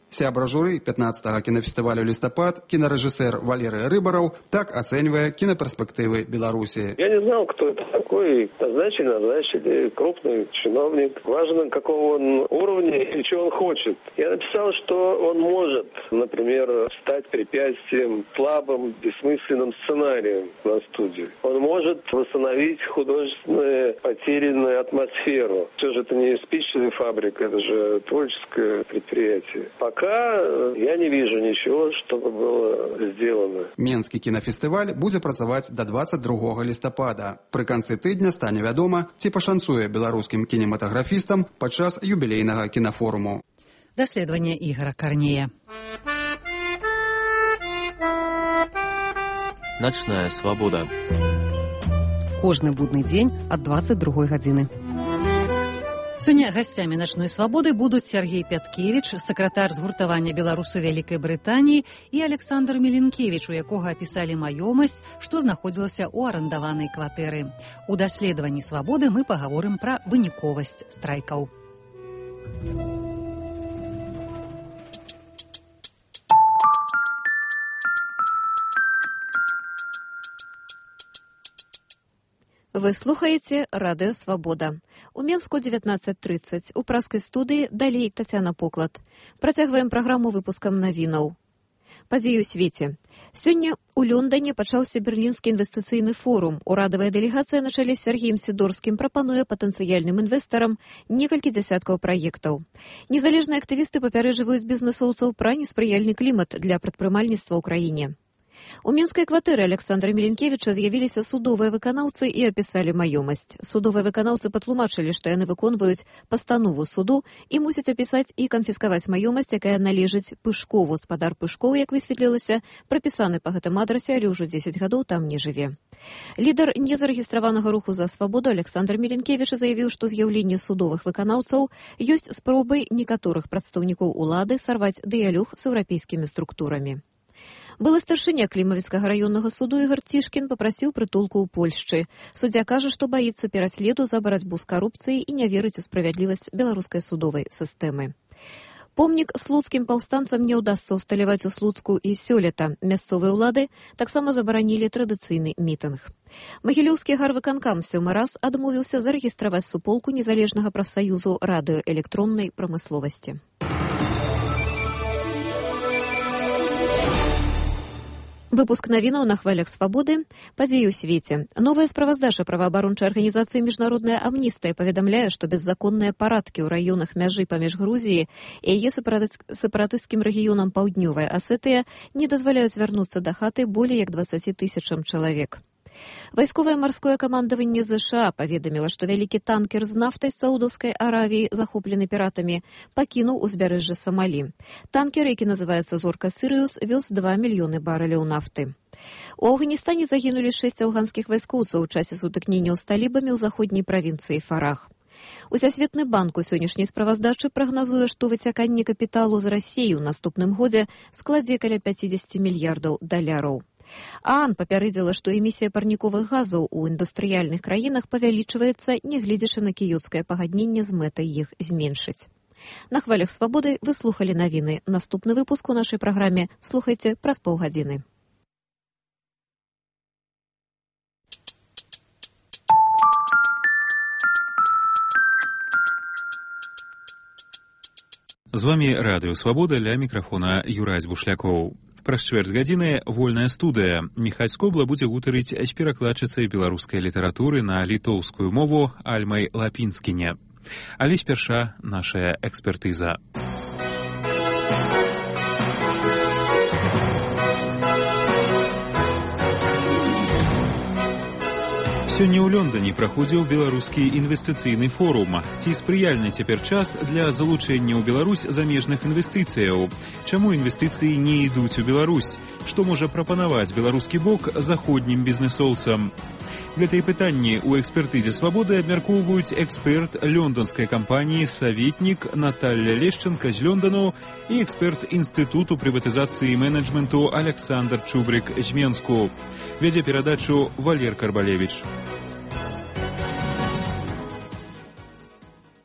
Сябра журы пятнадцатага кинофестиваля «Листопад» кинорежиссер Валерий Рыбаров так оценивая киноперспективы Беларуси. Я не знал, кто это такой. Назначили, назначили. Крупный чиновник. Важно, какого он уровня и чего он хочет. Я написал, что он может, например, стать препятствием слабым, бессмысленным сценарием на студии. Он может восстановить художественную потерянную атмосферу. Все же это не спичная фабрика, это же творческое предприятие. Пока я не вижу ничего, чтобы было сделано. Менскі кінафестываль будзе працаваць да двадцать другога лістапада. Пры канцы тыдня стане вядома, ці пашанцуе беларускім кінематаграфістам падчас юбілейнага кінафоруму. Даследаванне Ігора Карнея. Начная свабода. Кожны будны дзень ад двадцать другой гадзіны. Сёння гасцямі начной свабоды будуць Сергей Пяткевіч, сакратар згуртавання беларусаў Вялікай Брытаніі, і Александр Міленкевіч, у якога апісалі маёмасць, што знаходзілася ў арандаванай кватэры. У даследаванні свабоды мы пагаворым пра выніковасць страйкаў. Вы слухаеце радыё «Свабода». У Менску дзевятнаццаць трыццаць. У праскай студыі далей Тацяна Поклад. Працягваем праграму выпускам навінаў. Падзеі ў свеце. Сёння у Лондоне пачаўся берлінскі інвестыцыйны форум. Урадавая дэлегацыя на чале з Сергеем Сідорскім прапануе патэнцыяльным інвестарам некалькі дзясяткаў праектаў. Незалежныя актывісты папярэджваюць бізнэсоўцаў пра неспрыяльны клімат для прадпрымальніцтва ў краіне. У менскай кватэры Александра Міленкевіча з'явіліся судовыя выканаўцы і апісалі маёмасць. Судовыя выканаўцы патлумачылі, што яны выконваюць пастанову суду і мусяць апісаць і канфіскаваць маёмасць, якая належыць Пышкову. Спадар Пышкоў, як высветлілася, прапісаны па гэтым адрасе, але ўжо дзесяць гадоў там не жыве. Лідар незарэгістраванага руху за свабоду Александр Міленкевіч заявіў, што з'яўленне судовых выканаўцаў ёсць спробай некаторых прадстаўнікоў улады сарваць дыялог з еўрапейскімі структурамі. Былы старшыня Клімавіцкага раённага суду Ігор Цішкін папрасіў прытулку ў Польшчы. Суддзя кажа, што баіцца пераследу за барацьбу з карупцыяй і не верыць у справядлівасць беларускай судовай сістэмы. Помнік слуцкім паўстанцам не ўдасца ўсталяваць у Слуцку і сёлета. Мясцовыя ўлады таксама забаранілі традыцыйны мітынг. Магілёўскі гарвыканкам сёмы раз адмовіўся зарэгістраваць суполку незалежнага прафсаюзу радыёэлектроннай прамысловасці. Выпуск навінаў на хвалях свабоды. Падзеі ў свеце. Новая справаздача праваабарончай арганізацыі «Міжнародная амністыя» паведамляе, што беззаконныя парадкі ў раёнах мяжы паміж Грузіяй і яе сепаратысцкім рэгіёнам Паўднёвая Асетыя не дазваляюць вярнуцца да хаты болей як дваццаці тысячам чалавек. Вайсковае марское камандаванне ЗША паведаміла, што вялікі танкер з нафтай з Саудаўскай Аравіі, захоплены піратамі, пакінуў узбярэжжа Самалі. Танкер, які называецца «Зорка Сірыус», вёз два мільёны барэляў нафты. У Афганістане загінулі шэсць афганскіх вайскоўцаў у часе сутыкненняў з талібамі ў заходняй правінцыі Фарах. Усесветны банк у сённяшняй справаздачы прагназуе, што выцяканне капіталу з Расіі ў наступным годзе складзе каля пяцьдзесят мільярдаў даляраў. ААН папярэдзіла, што эмісія парніковых газаў у індустрыяльных краінах павялічваецца, нягледзячы на кіёцкае пагадненне з мэтай іх зменшыць. На хвалях свабоды вы слухалі навіны. Наступны выпуск у нашай праграме слухайце праз паўгадзіны. З вамі радыё «Свабода», ля мікрафона Юрась Бушлякоў. Праз чвэрць гадзіны вольная студыя. Міхась Скобла будзе гутарыць з перакладчыцай беларускай літаратуры на літоўскую мову Альмай Лапінскіне. Але спярша нашая экспертыза. Сёння ў Лондоне праходзіў беларускі інвестыцыйны форум. Ці спрыяльны цяпер час для залучэння ў Беларусь замежных інвестыцыяў? Чаму інвестыцыі не ідуць у Беларусь? Што можа прапанаваць беларускі бок заходнім бізнэсоўцам? Гэтыя пытанні ў экспертызе свабоды абмяркоўваюць эксперт лёнданскай кампаніі «Саветнік» Наталья Лешченка з Лёндану і эксперт Інстытуту прыватызацыі і менеджменту Александр Чубрик з Менску. Вядзе перадачу Валер Карбалевич.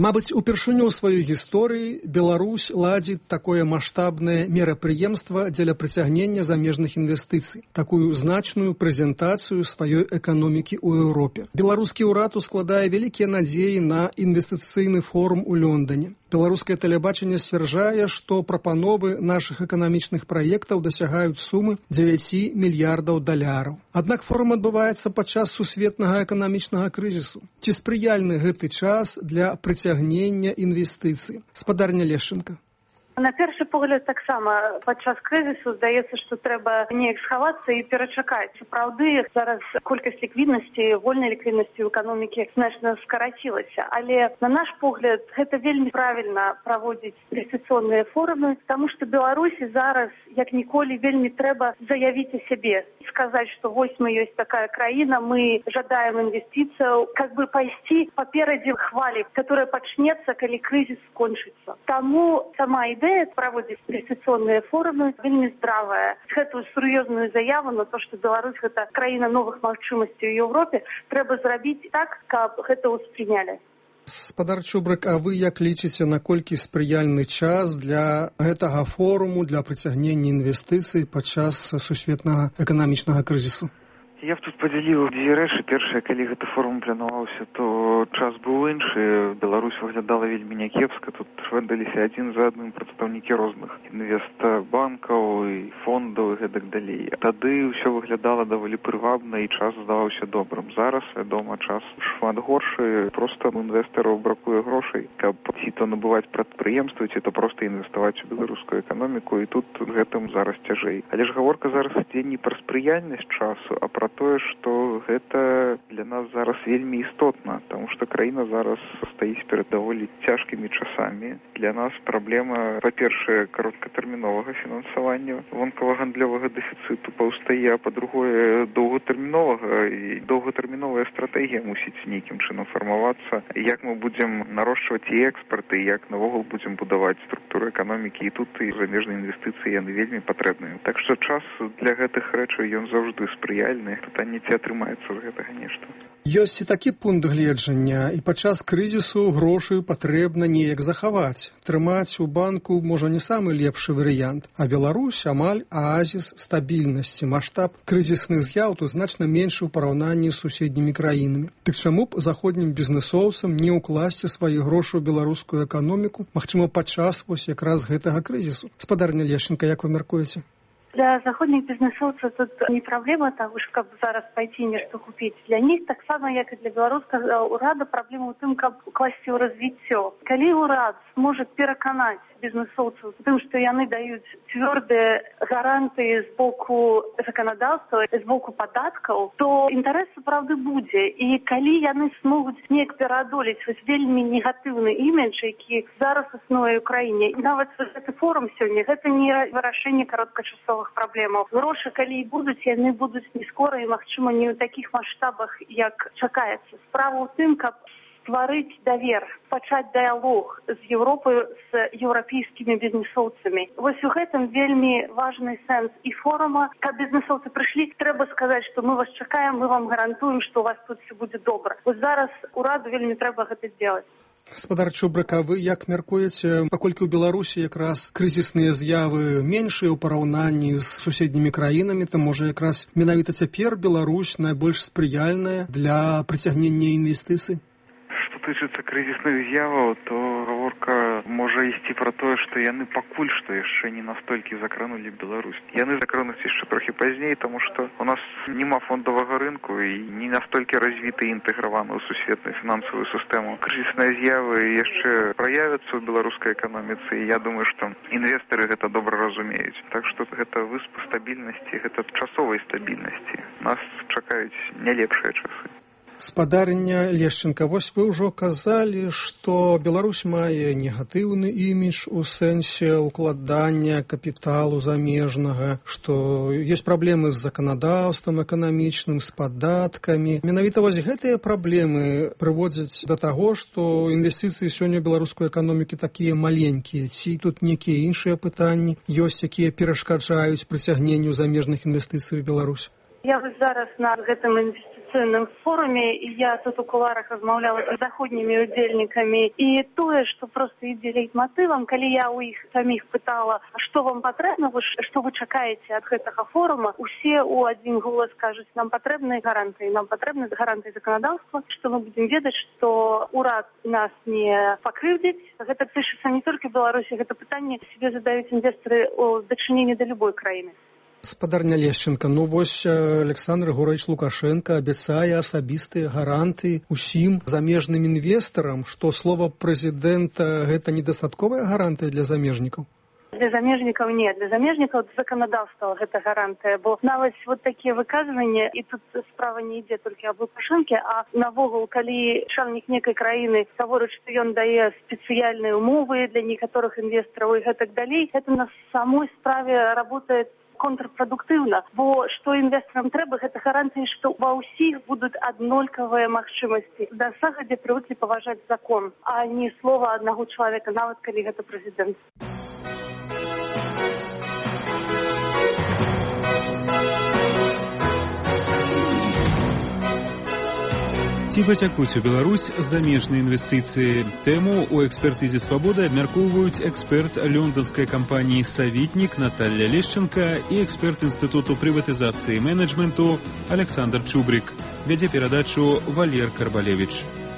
Мабыць, упершыню ў сваёй гісторыі Беларусь ладзіць такое маштабнае мерапрыемства дзеля прыцягнення замежных інвестыцый, такую значную прэзентацыю сваёй эканомікі ў Еўропе. Беларускі ўрад ускладае вялікія надзеі на інвестыцыйны форум у Лондоне. Беларускае тэлебачанне сцвярджае, што прапановы нашых эканамічных праектаў дасягаюць сумы дзевяць мільярдаў даляраў. Аднак форум адбываецца падчас сусветнага эканамічнага крызісу. Ці спрыяльны гэты час для прыцягнення інвестыцый? Спадарня Лешченка. На першы погляд таксама падчас крызісу здаецца, што трэба неяк схавацца і перачакаць. Сапраўды, зараз колькасць ліквіднасці, вольнай ліквіднасці ў эканомікі значна скарацілася. Але на наш погляд, гэта вельмі правільна праводзіць інвестыцыйныя форумы, таму што Беларусі зараз, як ніколі, вельмі трэба заявіць о сябе. Сказаць, што вось мы ёсць такая краіна, мы жадаем інвестыцыяў, как бы пайсці паперадзе хвалі, которая пачнецца, калі крызіс скончыцца. Таму сама ідэя Ідэя праводзіць інвестыцыйныя форумы вельмі здравая. Гэтую сур'ёзную заяву на то, што Беларусь гэта краіна новых магчымасцей у Еўропе, трэба зрабіць так, каб гэта ўспрынялі. Спадар Чубрык, а вы як лічыце, наколькі спрыяльны час для гэтага форуму, для прыцягнення інвестыцый падчас сусветнага эканамічнага крызісу? Я б тут подзяліў дзве рэчы. Першае, калі гэты форум планаваўся, то час быў іншы. Беларусь выглядала вельмі някепска. Тут швэндаліся адзін за адным прадстаўнікі розных інвестбанкаў і фондаў і гэтак далей. Тады ўсё выглядала даволі прывабна і час здаваўся добрым. Зараз, вядома, час шмат горшы. Проста інвестараў бракуе грошай, каб ці то набываць прадпрыемствы, ці то проста інвеставаць у беларускую эканоміку, і тут гэтым зараз цяжэй. Але ж гаворка зараз ідзе не пра спрыяльнасць часу, а пра тое, што гэта для нас зараз вельмі істотна, таму што краіна зараз стаіць перад даволі цяжкімі часамі. Для нас праблема, па-першае, кароткатэрміновага фінансавання вонкава-гандлёвага дэфіцыту паўстае, а па-другое, доўгатэрміновага, і доўгатэрміновая стратэгія мусіць нейкім чынам фармавацца. Як мы будзем нарошчваць і экспарт, і як навогул будзем будаваць структуру эканомікі, і тут і замежныя інвестыцыі, яны вельмі патрэбныя. Так што час для гэтых рэчаў ён заўжды спрыяльны. Пытанне, ці атрымаецца з гэтага нешта. Ёсць і такі пункт гледжання, і падчас крызісу грошы патрэбна неяк захаваць. Трымаць у банку можа не самы лепшы варыянт, а Беларусь амаль аазіс стабільнасці. Маштаб крызісных з'яў тут значна меншы ў параўнанні з суседнімі краінамі. Дык чаму б заходнім бізнэсоўцам не ўкласці свае грошы ў беларускую эканоміку, магчыма, падчас вось якраз гэтага крызісу? Спадарня Лешченка, як вы мяркуеце? Для заходніх бізнесоўцаў тут не праблема таго, што каб зараз пайти нешта купіць. Для них таксама, як і для беларускага ўрада, праблема ў тым, каб укласці ў развіццё. Калі ўрад зможа пераканаць бізнесоўцаў тым, што яны даюць цвёрдыя гарантыі з боку заканадаўства, з боку падаткаў, то інтарэс сапраўды будзе. І калі яны смогуць неяк пераадолець вось вельмі негатыўны імідж, які зараз існуе ў краіне. І нават гэты форум сёння, гэта не вырашэнне кароткачасовых праблемаў. Грошы, калі і будуць, яны будуць не скора і, магчыма, не ў такіх маштабах, як чакаецца. Справа ў тым, каб стварыць давер, пачаць дыялог з Еўропай, з еўрапейскімі бізнесоўцамі. Вось у гэтым вельмі важны сэнс і форума. Каб бізнесоўцы прыйшлі, трэба сказаць, што мы вас чакаем, мы вам гарантуем, што у вас тут все будзе добра. Вось зараз ураду вельмі трэба гэта зробіць. Спадар Чубрык, а вы як мяркуеце, паколькі ў Беларусі якраз крызісныя з'явы меншыя ў параўнанні з суседнімі краінамі, то можа якраз менавіта цяпер Беларусь найбольш спрыяльная для прыцягнення інвестыцый? Тычыцца крызісных з'яваў, то гаворка можа ісці пра тое, што яны пакуль што яшчэ не настолькі закранулі Беларусь. Яны закрануць яшчэ трохі пазней, таму што у нас няма фондавага рынку і не настолькі развіты і інтэграваны ў сусветную фінансавую сістэму. Крызісныя з'явы яшчэ праявяцца ў беларускай эканоміцы, і я думаю, што інвестары гэта добра разумеюць. Так што гэта выспа стабільнасці, гэта часовай стабільнасці. Нас чакаюць не лепшыя часы. Спадарня Лешченка, вось вы ўжо казалі, што Беларусь мае негатыўны імідж у сэнсе укладання капіталу замежнага, што ёсць праблемы з заканадаўствам эканамічным, з падаткамі. Менавіта вось гэтыя праблемы прыводзяць да таго, што інвестыцыі сёння ў беларускую эканоміку такія маленькія. Ці тут нейкія іншыя пытанні ёсць, якія перашкаджаюць прыцягненню замежных інвестыцый у Беларусь? Я вось зараз на гэтым інвестыцыйным форуме, і я тут у куларах размаўляла з заходнімі удзельнікамі, і тое, што проста ідзе лейтматывам, калі я ў іх саміх пытала, што вам патрэбна, што вы чакаеце ад гэтага форума, усе ў адзін голас кажуць, нам патрэбны гарантыі, нам патрэбны гарантыі заканадаўства, што мы будзем ведаць, што ўрад нас не пакрыўдзіць. Гэта тычыцца не толькі Беларусі, гэта пытанне себе задаюць інвестары ў дачыненні да любой краіны. Спадарня Лешченко, ну вось Александр Григорьевич Лукашенко абяцае асабістыя гаранты усім замежным інвестарам, што слова прэзідэнта гэта недастатковая гарантыя для замежнікаў? Для замежнікаў не, для замежнікаў заканадаўства гэта гарантыя, бо нават вот такія выказванні, і тут справа не ідзе толькі аб Лукашэнке, а навогул, калі чарнік некай краіны гаворыць, што ён дае спецыяльныя умовы для некаторых інвестараў і гэтак далей, гэта на самой справе работае контрпрадуктыўна, бо што інвестарам трэба, гэта гарантыі, што ва ўсіх будуць аднолькавыя магчымасці. Да загадзя прывыклі паважаць закон, а не слова аднаго чалавека, нават калі гэта прэзідэнт. Ці пацякуць у Беларусь замежныя інвестыцыі? Тэму ў экспертызе «Свабода» абмяркоўваюць эксперт лёнданскай кампаніі «Савітнік» Наталья Лешченко і эксперт Інстытуту прыватызацыі і менеджменту Александр Чубрик. Вядзе перадачу Валер Карбалевіч.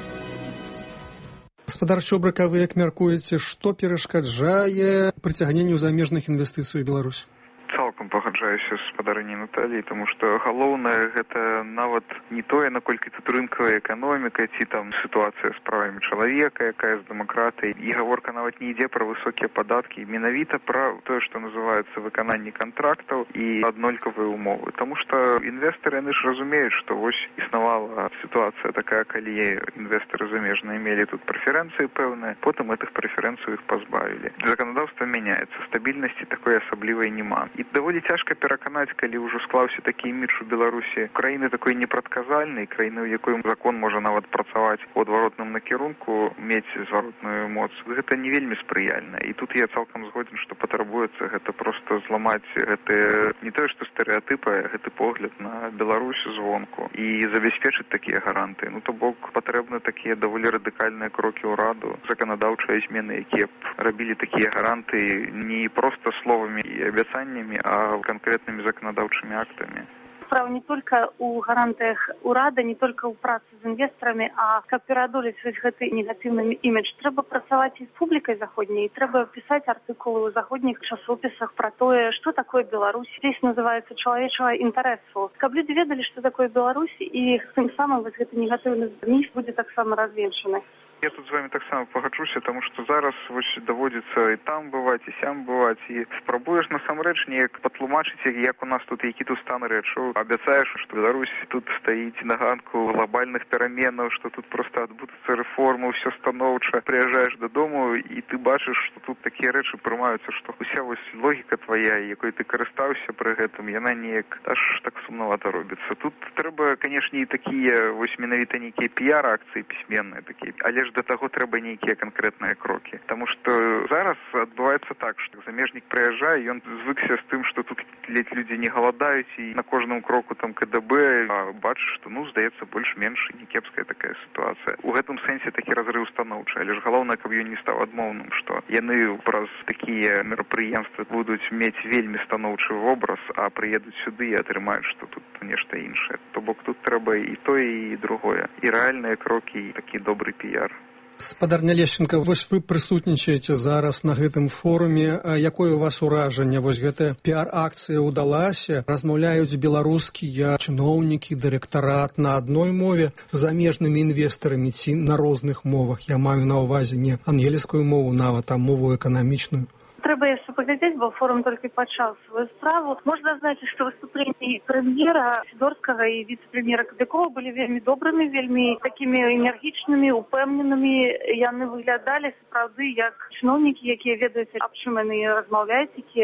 Гаспадар Чубрик, а вы як мяркуеце, што перашкаджае прыцягненню замежных інвестыцый у Беларусь? Цалкам пагаджаюся з спадарыняй Наталіяй, таму што галоўнае гэта нават не тое, наколькі тут рынкавая эканоміка, ці там сітуацыя з правамі чалавека, якая з дэмакратыяй. І гаворка нават не ідзе пра высокія падаткі, менавіта пра тое, што называецца выкананне кантрактаў і аднолькавыя умовы. Таму што інвестары, яны ж разумеюць, што вось існавала сітуацыя такая, калі інвестары замежныя мелі тут прэферэнцыі пэўныя, потым гэтых прэферэнцый іх пазбавілі. Заканадаўства мяняецца, стабільнасці такой асаблівай няма. І даволі цяжка пераканаць, калі ўжо склаўся такі імідж у Беларусі краіны такой непрадказальнай, краіны, у якой закон можа нават працаваць у адваротным накірунку, мець зваротную моц. Гэта не вельмі спрыяльна. І тут я цалкам згодзін, што патрабуецца гэта проста зламаць гэты не тое, што стэрэатыпы, гэты погляд на Беларусь звонку і забяспечыць такія гарантыі. Ну то бок патрэбны такія даволі радыкальныя крокі ўраду, заканадаўчыя змены, якія б рабілі такія гарантыі не проста словамі і абяцаннямі, а конкретными законодавчими актами. Справа не только у гарантиях урада, не только у працы з інвесторами, а как пераадолець вось гэты негативный имидж. Трэба працаваць і з публікай заходняй, трэба пісаць артыкулы ў заходніх часопісах про тое, что такое Беларусь. Здесь называется чалавечага інтарэсу. Каб люди ведалі, что такое Беларусь, і тым самым вось гэты негативный міф будзе таксама развенчаны. Я тут з вами таксама пагаджуся, таму што зараз вось даводзіцца і там бываць, і сям бываць, і спрабуеш насамрэч неяк патлумачыць, як у нас тут, які тут стан рэчаў. Абяцаеш, што Беларусь тут стаіць на ганку глобальных пераменаў, што тут проста адбудуцца рэформы, ўсё станоўча. Прыязджаеш дадому, і ты бачыш, што тут такія рэчы прымаюцца, што уся вось логіка твая, якой ты карыстаўся пры гэтым, яна неяк аж так сумнавата робіцца. Тут трэба, канешне, і такія вось менавіта нейкія піяр-акцыі пісьменныя такія, але ж да таго трэба нейкія канкрэтныя крокі. Таму што зараз адбываецца так, што замежнік прыязджае, ён звыкся з тым, што тут ледзь людзі не галадаюць, і на кожным кроку там ка дэ бэ, а бачыш, што, ну, здаецца, больш-менш не кепская такая сітуацыя. У гэтым сэнсе такі разрыў станоўчы, але ж галоўнае, каб ён не стаў адмоўным, што яны праз такія мерапрыемствы будуць мець вельмі станоўчы вобраз, а прыедуць сюды і атрымаюць, што тут нешта іншае. То бок тут трэба і тое, і другое. І рэальныя крокі, і такі добры піяр. Спадарня Лешченко, вось вы прысутнічаеце зараз на гэтым форуме. А якое у вас уражанне? Вось гэтая піар-акцыя ўдалася? Размаўляюць беларускія чыноўнікі, дырэктарат на адной мове з замежнымі інвестарамі ці на розных мовах? Я маю на ўвазе не ангельскую мову, нават, а мову эканамічную. Трэба яшчэ паглядзець, бо форум толькі пачаў сваю справу. Можна адзначыць, што выступленні прэм'ера Сідорскага і віцэ-прэм'ера Кадыкова былі вельмі добрымі, вельмі такімі энергічнымі, упэўненымі. Яны выглядалі сапраўды як чыноўнікі, якія ведаюць, аб чым яны размаўляюць, якія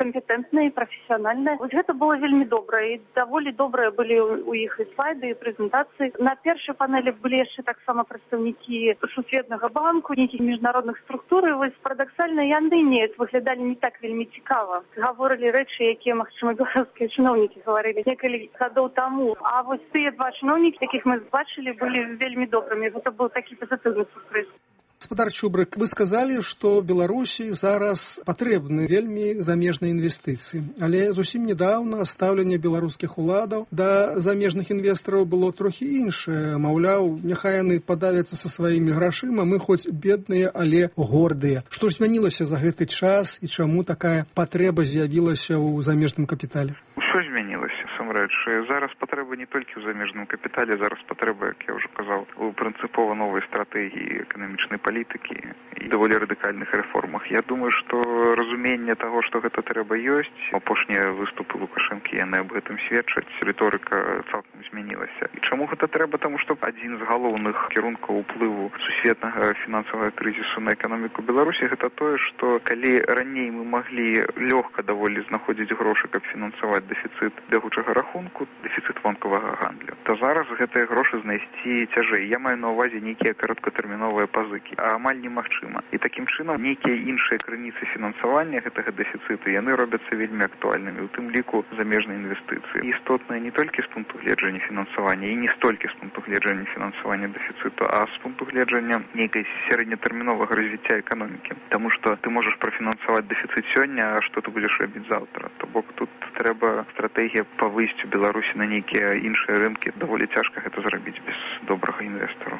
кампетэнтныя, прафесіянальныя. Вось гэта было вельмі добра, і даволі добрыя былі у іх і слайды, і прэзентацыі. На першай панелі былі яшчэ таксама прадстаўнікі Сусветнага банку, нейкіх міжнародных структур, і вось парадаксальна яны неяк выглядалі не так вельмі цікава. Гаворылі рэчы, якія, магчыма, беларускія чыноўнікі гаварылі некалі гадоў таму. А вось тыя два чыноўнікі, якіх мы бачылі, былі вельмі добрымі. Гэта быў такі пазітыўны сюрпрыз. Гаспадар Чубрык, вы сказалі, што Беларусі зараз патрэбны вельмі замежныя інвестыцыі, але зусім нядаўна стаўленне беларускіх уладаў да замежных інвестараў было трохі іншае. Маўляў, няхай яны падавяцца са сваімі грашыма, мы хоць бедныя, але гордыя. Што ж змянілася за гэты час і чаму такая патрэба з'явілася ў замежным капітале? Усё змянілася, самрэч. Зараз патрэба не толькі ў замежным капітале, зараз патрэба, як я ўжо казаў, у прынцыпова новай стратэгіі эканамічнай палітыкі і даволі радыкальных рэформах. Я думаю, што разуменне таго, што гэта трэба ёсць, апошнія выступы Лукашэнкі яны аб гэтым сведчаць, рыторыка цалкам змянілася. І чаму гэта трэба? Таму што адзін з галоўных кірункаў уплыву сусветнага фінансавага крызісу на эканоміку Беларусі гэта тое, што калі раней мы маглі лёгка даволі знаходзіць грошы, каб фінансаваць дэфіцыт бягучага рахунку, дэфіцыт вонкавага гандлю, то зараз гэтыя грошы знайсці цяжэй. Я маю на ўвазе нейкія кароткатэрміновыя пазыкі, а амаль немагчыма. І такім чынам нейкія іншыя крыніцы фінансавання гэтага дэфіцыту яны робяцца вельмі актуальнымі, у тым ліку замежныя інвестыцыі. Істотныя не толькі з пункту гледжання фінансавання і не столькі з пункту гледжання фінансавання дэфіцыту, а з пункту гледжання нейкай сярэднятэрміновага развіцця эканомікі. Таму што ты можаш прафінансаваць дэфіцыт сёння, а што ты будзеш рабіць заўтра. То бок тут трэба стратэгія па выйсцю Беларусі на нейкія іншыя рынкі. Даволі цяжка гэта зрабіць без добрага інвестару.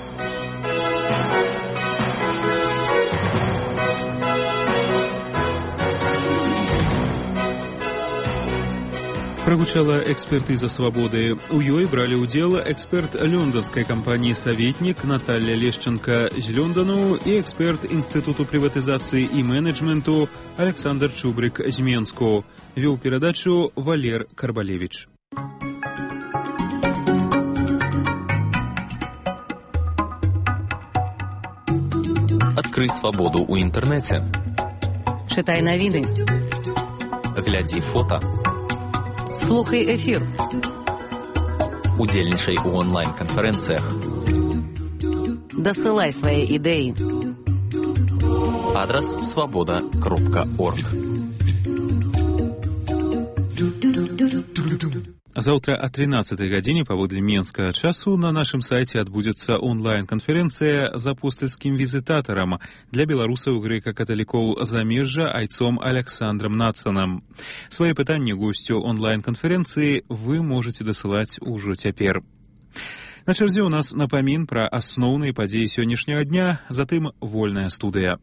Прагучала экспертыза «Свабоды». У ёй бралі ўдзел эксперт лёнданскай кампаніі «Саветнік» Наталья Лешченко з Лёндану і эксперт Інстытуту прыватызацыі і менеджменту Александр Чубрык з Менску. Вёў перадачу Валер Карбалевич. Адкрый «Свабоду» ў інтэрнэце. Чытай навіны. Глядзі фота. Слухай эфір. Удзельнічай у онлайн-канферэнцыях. Дасылай свае ідэі. Адрас свабода кропка орг. Заўтра о тринадцатай гадзіне паводле менскага часу на нашым сайце адбудзецца онлайн-канферэнцыя з апостальскім візітатарам для беларусаў грэка-каталікоў замежжа айцом Александром Нацанам. Свае пытанні госцю онлайн-канферэнцыі вы можаце дасылаць ужо цяпер. На чарзе ў нас напамін пра асноўныя падзеі сённяшняга дня, затым вольная студыя.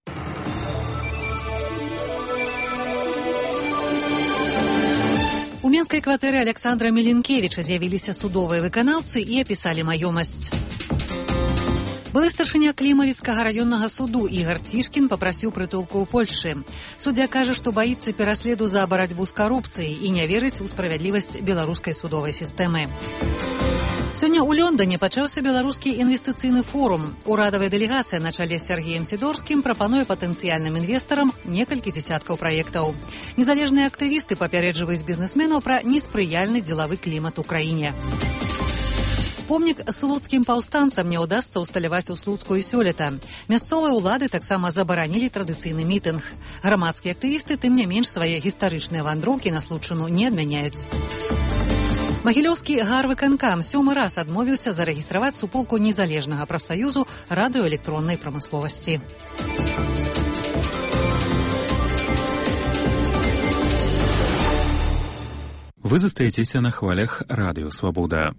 У менскай кватэры Александра Меленкевіча з'явіліся судовыя выканаўцы і апісалі маёмасць. Былы старшыня Клімавіцкага раённага суду Ігар Цішкін папрасіў прытулку ў Польшчы. Суддзя кажа, што баіцца пераследу за барацьбу з карупцыяй і не верыць у справядлівасць беларускай судовай сістэмы. Сёння ў Лондоне пачаўся беларускі інвестыцыйны форум. Урадавая дэлегацыя на чале з Сергеем Сідорскім прапануе патэнцыяльным інвестарам некалькі дзесяткаў праектаў. Незалежныя актывісты папярэджваюць бізнесменаў пра неспрыяльны дзелавы клімат у краіне. Помнік слуцкім паўстанцам не ўдасца ўсталяваць у Слуцку і сёлета. Мясцовыя ўлады таксама забаранілі традыцыйны мітынг. Грамадскія актывісты, тым не менш, свае гістарычныя вандроўкі на Случыну не адмяняюць. Магілёўскі гарвыканкам сёмы раз адмовіўся зарэгістраваць суполку незалежнага прафсаюзу радыёэлектроннай прамысловасці. Вы застаецеся на хвалях радыё «Свабода».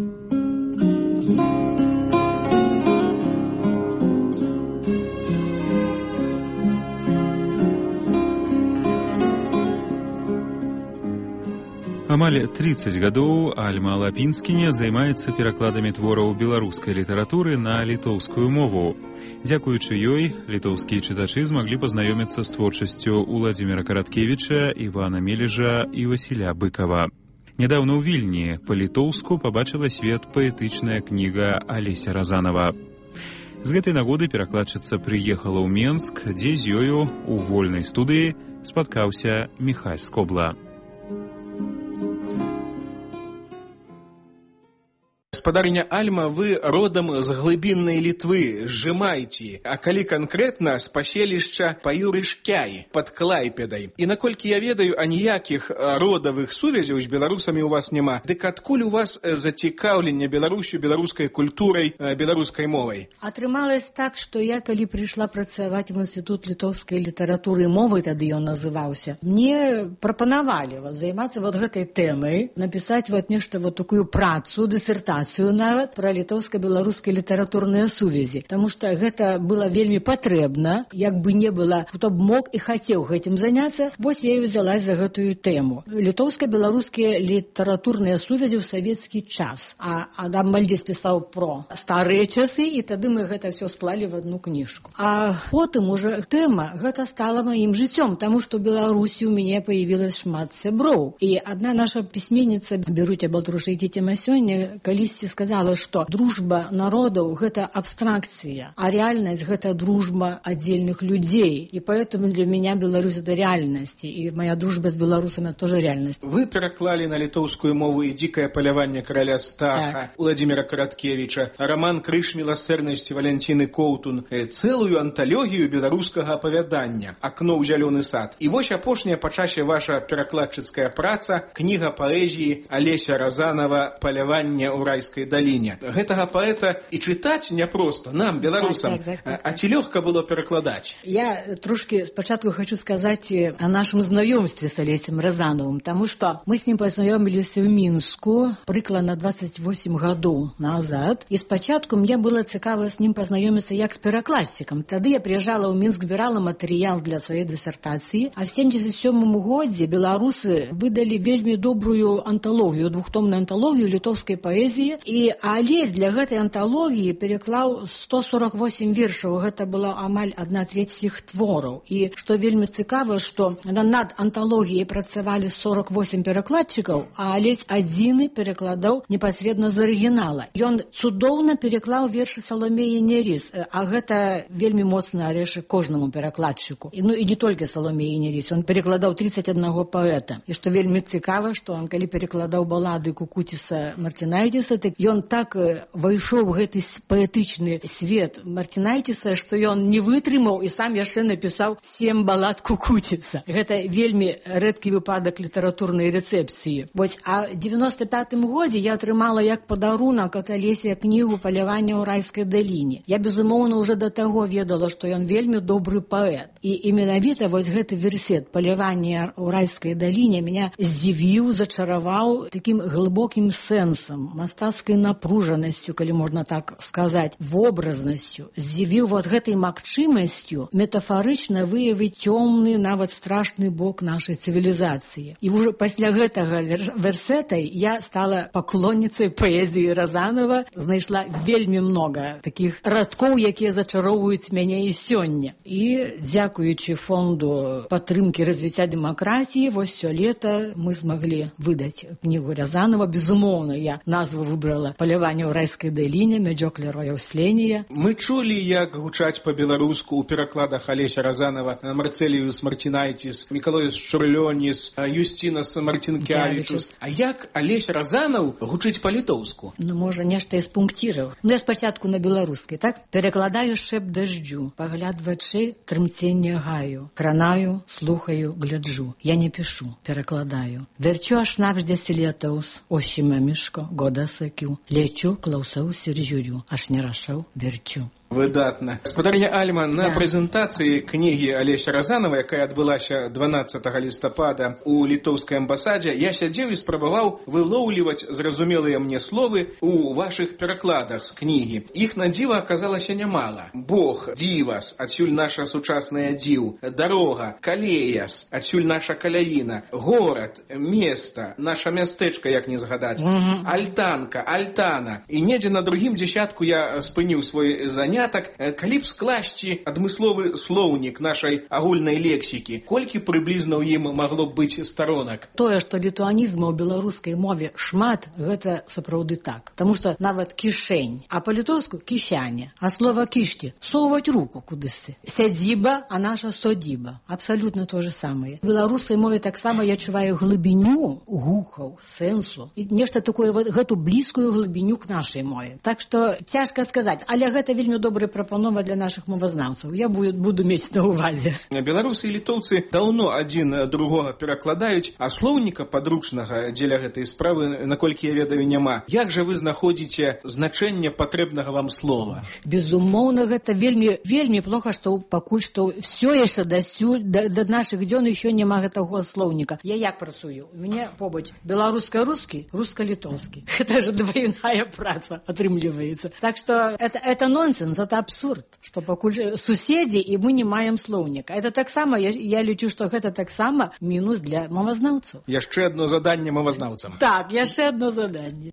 Амаль тридцать гадоў Альма Лапінскіня займаецца перакладамі твораў беларускай літаратуры на літоўскую мову. Дзякуючы ёй, літоўскія чытачы змаглі пазнаёміцца з творчасцю Уладзіміра Караткевіча, Івана Мележа і Васіля Быкава. Нядаўна ў Вільні па-літоўску пабачыла свет паэтычная кніга Алеся Разанова. З гэтай нагоды перакладчыца прыехала ў Менск, дзе з ёю у вольнай студыі спаткаўся Міхась Скобла. Гаспадарыня Альма, вы родам з глыбіннай Літвы, Жымайці, а калі канкрэтна з паселішча Паюрышкяй пад Клайпедай. І наколькі я ведаю, аніякіх родавых сувязяў з беларусамі ў вас няма. Дык адкуль у вас зацікаўленне Беларусю, беларускай культурай, беларускай мовай? Атрымалось так, што я, калі прыйшла працаваць в Інстытут літоўскай літаратуры і мовы, тады ён называўся, мне прапанавалі вот, займацца вот гэтай тэмай, напісаць вот нешта вот такую працу, дысертацыю нават пра літоўска-беларускай літаратурныя сувязі. Таму што гэта было вельмі патрэбна, як бы не было, хто б мог і хацеў гэтым заняцца, вось я і взялась за гэтую тэму. Літоўска-беларускія літаратурныя сувязі ў савецкі час. А Адам Мальдзіс пісаў про старыя часы, і тады мы гэта все склалі в одну кніжку. А потым уже тэма гэта стала маім жыццём, таму што ў Беларусі у мяне появилась шмат сяброў. І адна наша пісьменніца, Біруця Балтрушайкіця сёння, калісьці сказала, што дружба народаў – гэта абстракцыя, а реальнасць – гэта дружба аддзельных людзей. І поэтому для меня Беларусь – это реальность. И моя дружба с белорусами – тоже реальность. Вы пераклали на літоўскую мову і «Дикое поляванне караля Стаха» так. Владимира Караткевича, роман «Крыж милосердности» Валентины Коутун, цэлую анталогію беларускага апавядання «Акно ў зялёны сад». І вось апошняя па часе ваша перакладчыцкая праца, кніга паэзіі Алеся Разанова «Поляванне ў райскай даліне». Гэтага паэта і чытаць няпроста нам, беларусам. Так, так, так, так. А ці лёгка было перакладаць? Я трошки спачатку хочу сказаць о нашем знаёмстве с Алесем Разановым, таму што мы с ним познаёміліся ў Мінску прыкладна двадцать восемь гадоў назад, і спачатку мне было цікава с ним познаёміцца як с перакладчыкам. Тады я приезжала ў Мінск, збірала матэрыял для сваёй дысертацыі, а в семьдесят сёмым годзе беларусы выдалі вельмі добрую анталогію, двухтомную анталогію літоўскай паэзіі. І Алесь для гэтай анталогіі пераклаў сто сорок восемь вершаў. Гэта была амаль адна трэць іх твораў. І што вельмі цікава, што над анталогіяй працавалі сорок восемь перакладчыкаў, а Алесь адзіны перакладаў непасредна з арыгінала. Ён цудоўна пераклаў вершы Саломеі Неріс, а гэта вельмі моцны арэшак кожнаму перакладчыку. І, ну і не толькі Саломеі Неріс, ён перакладаў тридцать одного паэта. І што вельмі цікава, што он калі перакладаў балады Кукуціса Мартинайтіса, так ён так вайшоў у гэты паэтычны свет Мартинайтіса, што ён не вытрымаў і сам яшчэ напісаў сем балад Кукуціса. Гэта вельмі рэдкі выпадак літаратурнай рэцэпцыі. Вось, а ў девяносто пятым годзе я атрымала як падарунак ад Алесія кнігу «Поляванне ў райскай даліне». Я, безумоўна, уже да таго ведала, што ён вельмі добры паэт. І, і менавіта вось гэты версет «Поляванне ў райскай даліне» меня здзівіў, зачараваў такім глыбокім сэнсам, мастацкай напружанасцю, калі можна так сказаць, вобразнасцю, здзівіў вот гэтай магчымасцю метафарычна выявіць цёмны, нават страшны бок нашай цывілізацыі. І ўжо пасля гэтага версетай я стала паклонніцай паэзіі Разанова, знайшла вельмі много такіх радкоў, якія зачароўваюць мяне і сёння. І дзякуючы фонду падтрымкі развіцця дэмакратіі, вось сёлета мы змаглі выдаць кнігу Разанова. Безумоўна, я назву выбрала «Поляванне ў райскай даліне», «Меджоклер Яўсленія». Мы чулі, як гучаць па-беларуску ў перакладах Алеся Разанова Марцэліус Мартинайтіс, Мікалоіс Чурлёніс, Юстінас Мартинкявічус. А як Алесь Разанов гучыць па-літоўску? Ну, можа, нешта з пунктіраў. Ну, я спачатку на беларускай, так? Перакладаю шэп дажджу, пагляд вачэй, трымцення гаю. Кранаю, слухаю, гляджу. Я не пішу, перакладаю. Верчу аж навждесь летаус, осіма мішко, года сакю. Лечу, клаўсаўся ржюрю, аж не рашаў, верчу. Выдатна. Гаспадарня Альма, на да. прэзентацыі кнігі Алеся Разанова, якая адбылася дванаццатага лістапада у літоўскай амбасадзе, я сядзеў і спрабаваў вылоўліваць зразумелыя мне словы у вашых перакладах з кнігі. Іх на дзіва аказалася нямала. Бог, дзівас, адсюль наша сучасная дзіў, дарога, калеяс, адсюль наша каляіна, горад, места, наша мястэчка, як не згадаць, mm-hmm. альтанка, альтана. І недзе на другім дзесятку я спыніў свой занятак занятак, калі б скласці адмысловы слоўнік нашай агульнай лексікі, колькі прыблізна ў ім магло б быць сторонак? Тое, што літуанізму ў беларускай мове шмат, гэта сапраўды так. Таму што нават кішэнь, а па-літоўску кішаня, а слова кішці соваць руку кудысьці. Сядзіба, а наша содзіба. Абсалютна то же самае. В беларускай мове таксама я адчуваю глыбіню гухаў, сэнсу і нешта такое, вот, гэту блізкую глыбіню к нашай мове. Так што цяжка сказаць, але гэта вельмі добрая прапанова для нашых мовазнаўцаў. Я буду, буду мець на ўвазе. Беларусы і літоўцы даўно адзін другога перакладаюць, а слоўніка падручнага дзеля гэтай справы, наколькі я ведаю, няма. Як жа вы знаходзіце значэнне патрэбнага вам слова? Безумоўна, гэта вельмі, вельмі плохо, што пакуль што все яшчэ дасюль, да, да нашых дзён еще няма гэтага слоўніка. Я як працую? У мяне побач беларуска-рускі, руска-літоўскі. Это же двойная праца атрымліваецца. Так што это, это нонсенс, это абсурд, што пакуль суседзі і мы не маем слоўніка. Это таксама, я, я лічу, што гэта таксама мінус для мовазнаўцаў. Яшчэ одно заданне мовазнаўцам. Так, яшчэ одно заданне.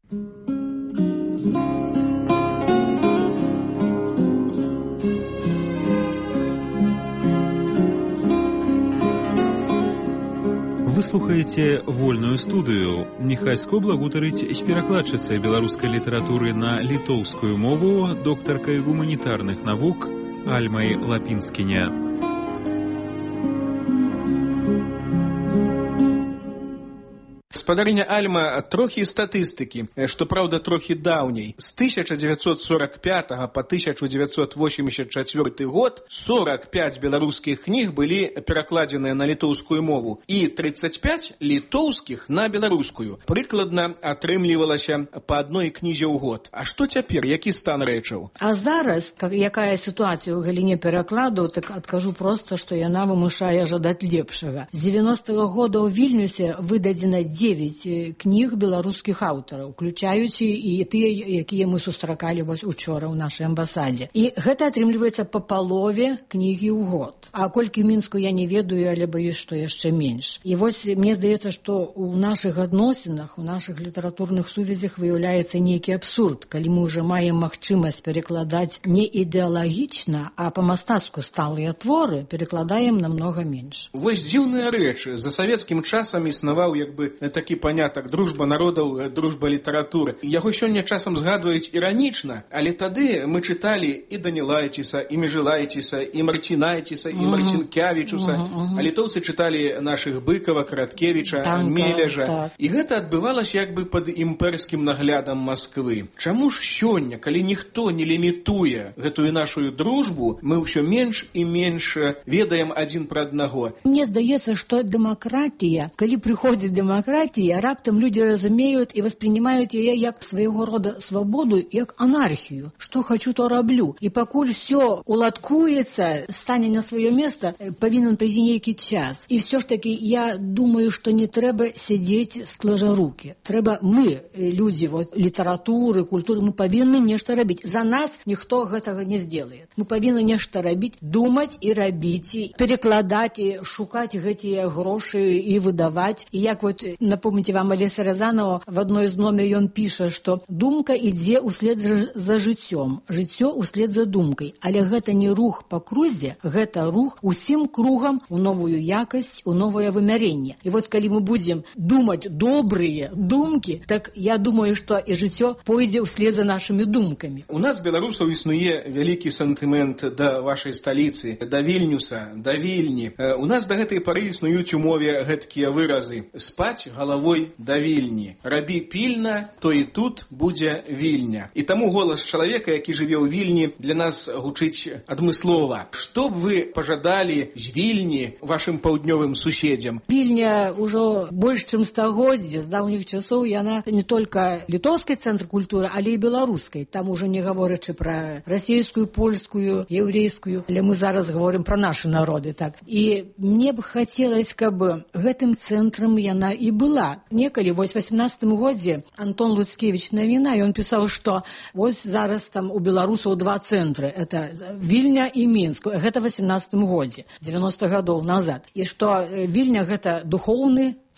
Вы слухаеце вольную студыю. Міхай Скобла гутарыць з перакладчыцай беларускай літаратуры на літоўскую мову, доктаркай гуманітарных навук Альмай Лапінскіня. Гаспадарыня Альма, трохі статыстыкі, што праўда трохі даўняй. З тысяча дзевяцьсот сорок пятага па тысяча дзевяцьсот восемьдесят четвёрты год сорок пять беларускіх кніг былі перакладзеныя на літоўскую мову і тридцать пять літоўскіх на беларускую. Прыкладна атрымлівалася па адной кнізе ў год. А што цяпер? Які стан рэчаў? А зараз, якая сітуацыя ў галіне перакладу, так адкажу проста, што яна вымушае жадаць лепшага. З девяностого года ў Вільнюсе выдадзена девять кніг беларускіх аўтараў, уключаючы і тыя, якія мы сустракалі вось учора ў нашай амбасадзе. І гэта атрымліваецца па палове кнігі ў год. А колькі Мінску я не ведаю, але баюсь, што яшчэ менш. І вось мне здаецца, што ў нашых адносінах, у нашых літаратурных сувязях выяўляецца нейкі абсурд, калі мы ўжо маем магчымасць перакладаць не ідэалагічна, а па-мастацку сталыя творы, перакладаем намнога менш. Вось дзіўная рэч. За савецкім часам існаваў як бы такі панятак дружба народаў, дружба літаратуры. Яго сёння часам згадваюць іранічна, але тады мы чыталі і Данілайціса, і Межылайціса, і Марцінайціса, і Марцінкявічуса, uh -huh, uh -huh. а літоўцы чыталі нашых Быкава, Караткевіча, Мележа. Так. І гэта адбывалася як бы пад імперскім наглядам Масквы. Чаму ж сёння, калі ніхто не лімітуе гэтую нашу дружбу, мы ўсё менш і менш ведаем адзін пра аднаго? Мне здаецца, што дэмакратія, калі прыходзіць дэмакратія, раптам людзі разумеюць і воспринимаюць яе як свайго рода свабоду, як анархію. Што хачу, то раблю. І пакуль все уладкуецца, стане на сваё месца, павінен прыйсці нейкі час. І все ж таки я думаю, што не трэба сядзець склажа рукі. Трэба мы, людзі вот, літаратуры, культуры, мы павінны нешта рабіць. За нас ніхто гэтага не сделает. Мы павінны нешта рабіць, думаць і рабіць, і перакладаць, і шукаць гэтыя грошы і выдаваць. І як вот, напомните вам, Олеся Рязанова в одной из номер ён піша, што думка ідзе услед за жыццём, жыццё услед за думкай. Але гэта не рух па крузе, гэта рух усім кругам у новую якасць, у новае вымяренне. І вот калі мы будзем думаць добрыя думкі, так я думаю, што і жыццё пойдзе услед за нашымі думкамі. У нас, беларусаў, існуе вялікі сантымент да вашай сталіцы, да Вільнюса, да Вільні. У нас да гэтай пары існуюць у мове гэткія выразы: спаць галавой да Вільні. Рабі пільна, то і тут будзе Вільня. І таму голас чалавека, які жыве ў Вільні, для нас гучыць адмыслова. Што б вы пажадалі з Вільні вашым паўднёвым суседзям? Вільня ўжо больш чым стагоддзе, з даўніх часоў яна не толькі літоўскі цэнтр культуры, але і беларускай. Там ужо не гаворачы пра расійскую, польскую, еўрейскую, але мы зараз гаворым пра нашы народы. Так. І мне б хацелось, каб гэтым цэнтрам яна і была. Некалі, вось, у восемнадцатым годзе Антон Луцкевіч навіна, ён пісаў, што вось зараз там у беларусаў два цэнтры. Это Вільня і Мінск. Гэта у восемнадцатым годзе, девяносто гадоў назад. І што Вільня гэта духоўны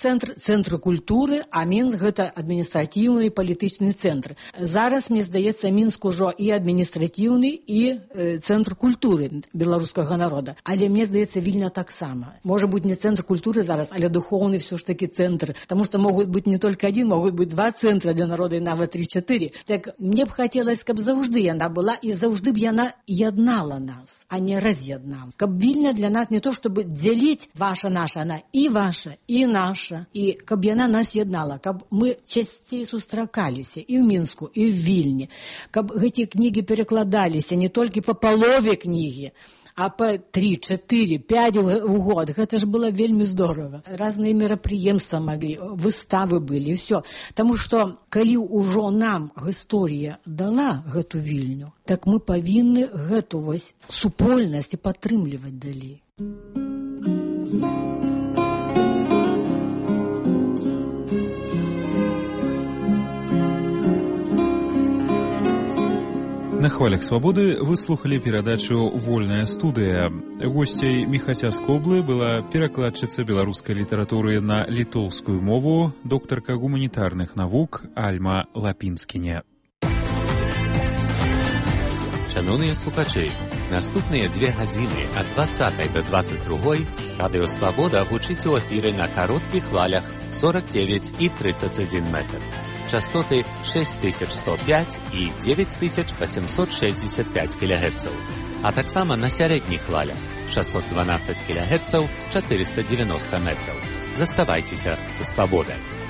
цэнтр, цэнтр культуры, а Мінск гэта адміністратыўны і палітычны цэнтр. Зараз, мне здаецца, Мінск ужо і адміністратыўны, і э, цэнтр культуры беларускага народа. Але мне здаецца, Вільня таксама. Можа быць не цэнтр культуры зараз, але духоўны все ж таки цэнтр. Таму што могуць быць не толькі адзін, могуць быць два цэнтры для народа, і нават три-чатыры. Так мне б хацелася, каб заўжды яна была, і заўжды б яна яднала нас, а не раз'яднала. Каб Вільня для нас не то, чтобы дзеліць ваша, наша, она і ваша, і наша, і каб яна нас яднала, каб мы часцей сустракаліся і ў Мінску, і ў Вільні, каб гэті кнігі перакладаліся не толькі па палове кнігі, а по три, четыре, пять в год. Это ж было вельмі здорово. Разные мерапрыемства могли, выставы были, все. Потому что, калі ўжо нам гісторыя дала гэту Вільню, так мы павінны гэту вось супольнасць і падтрымліваць далей. На хвалях свабоды вы слухали перадачу «Вольная студыя». Госцей Міхася Скоблы была перакладчыца беларускай літаратуры на літоўскую мову, доктарка гуманітарных навук Альма Лапінскіне. Шановні слухачі, наступныя две гадзіны ад двадцатай да двадцать другой Радыё Свабода гучыць у эфіры на кароткіх хвалях сорок девять і тридцать один метр. Частоты шесть тысяч сто пять і девять тысяч восемьсот шестьдесят пять килогерцаў, а таксама на сярэдніх хвалях шестьсот двенадцать килогерцаў, четыреста девяносто метров. Заставайцеся са свабодай.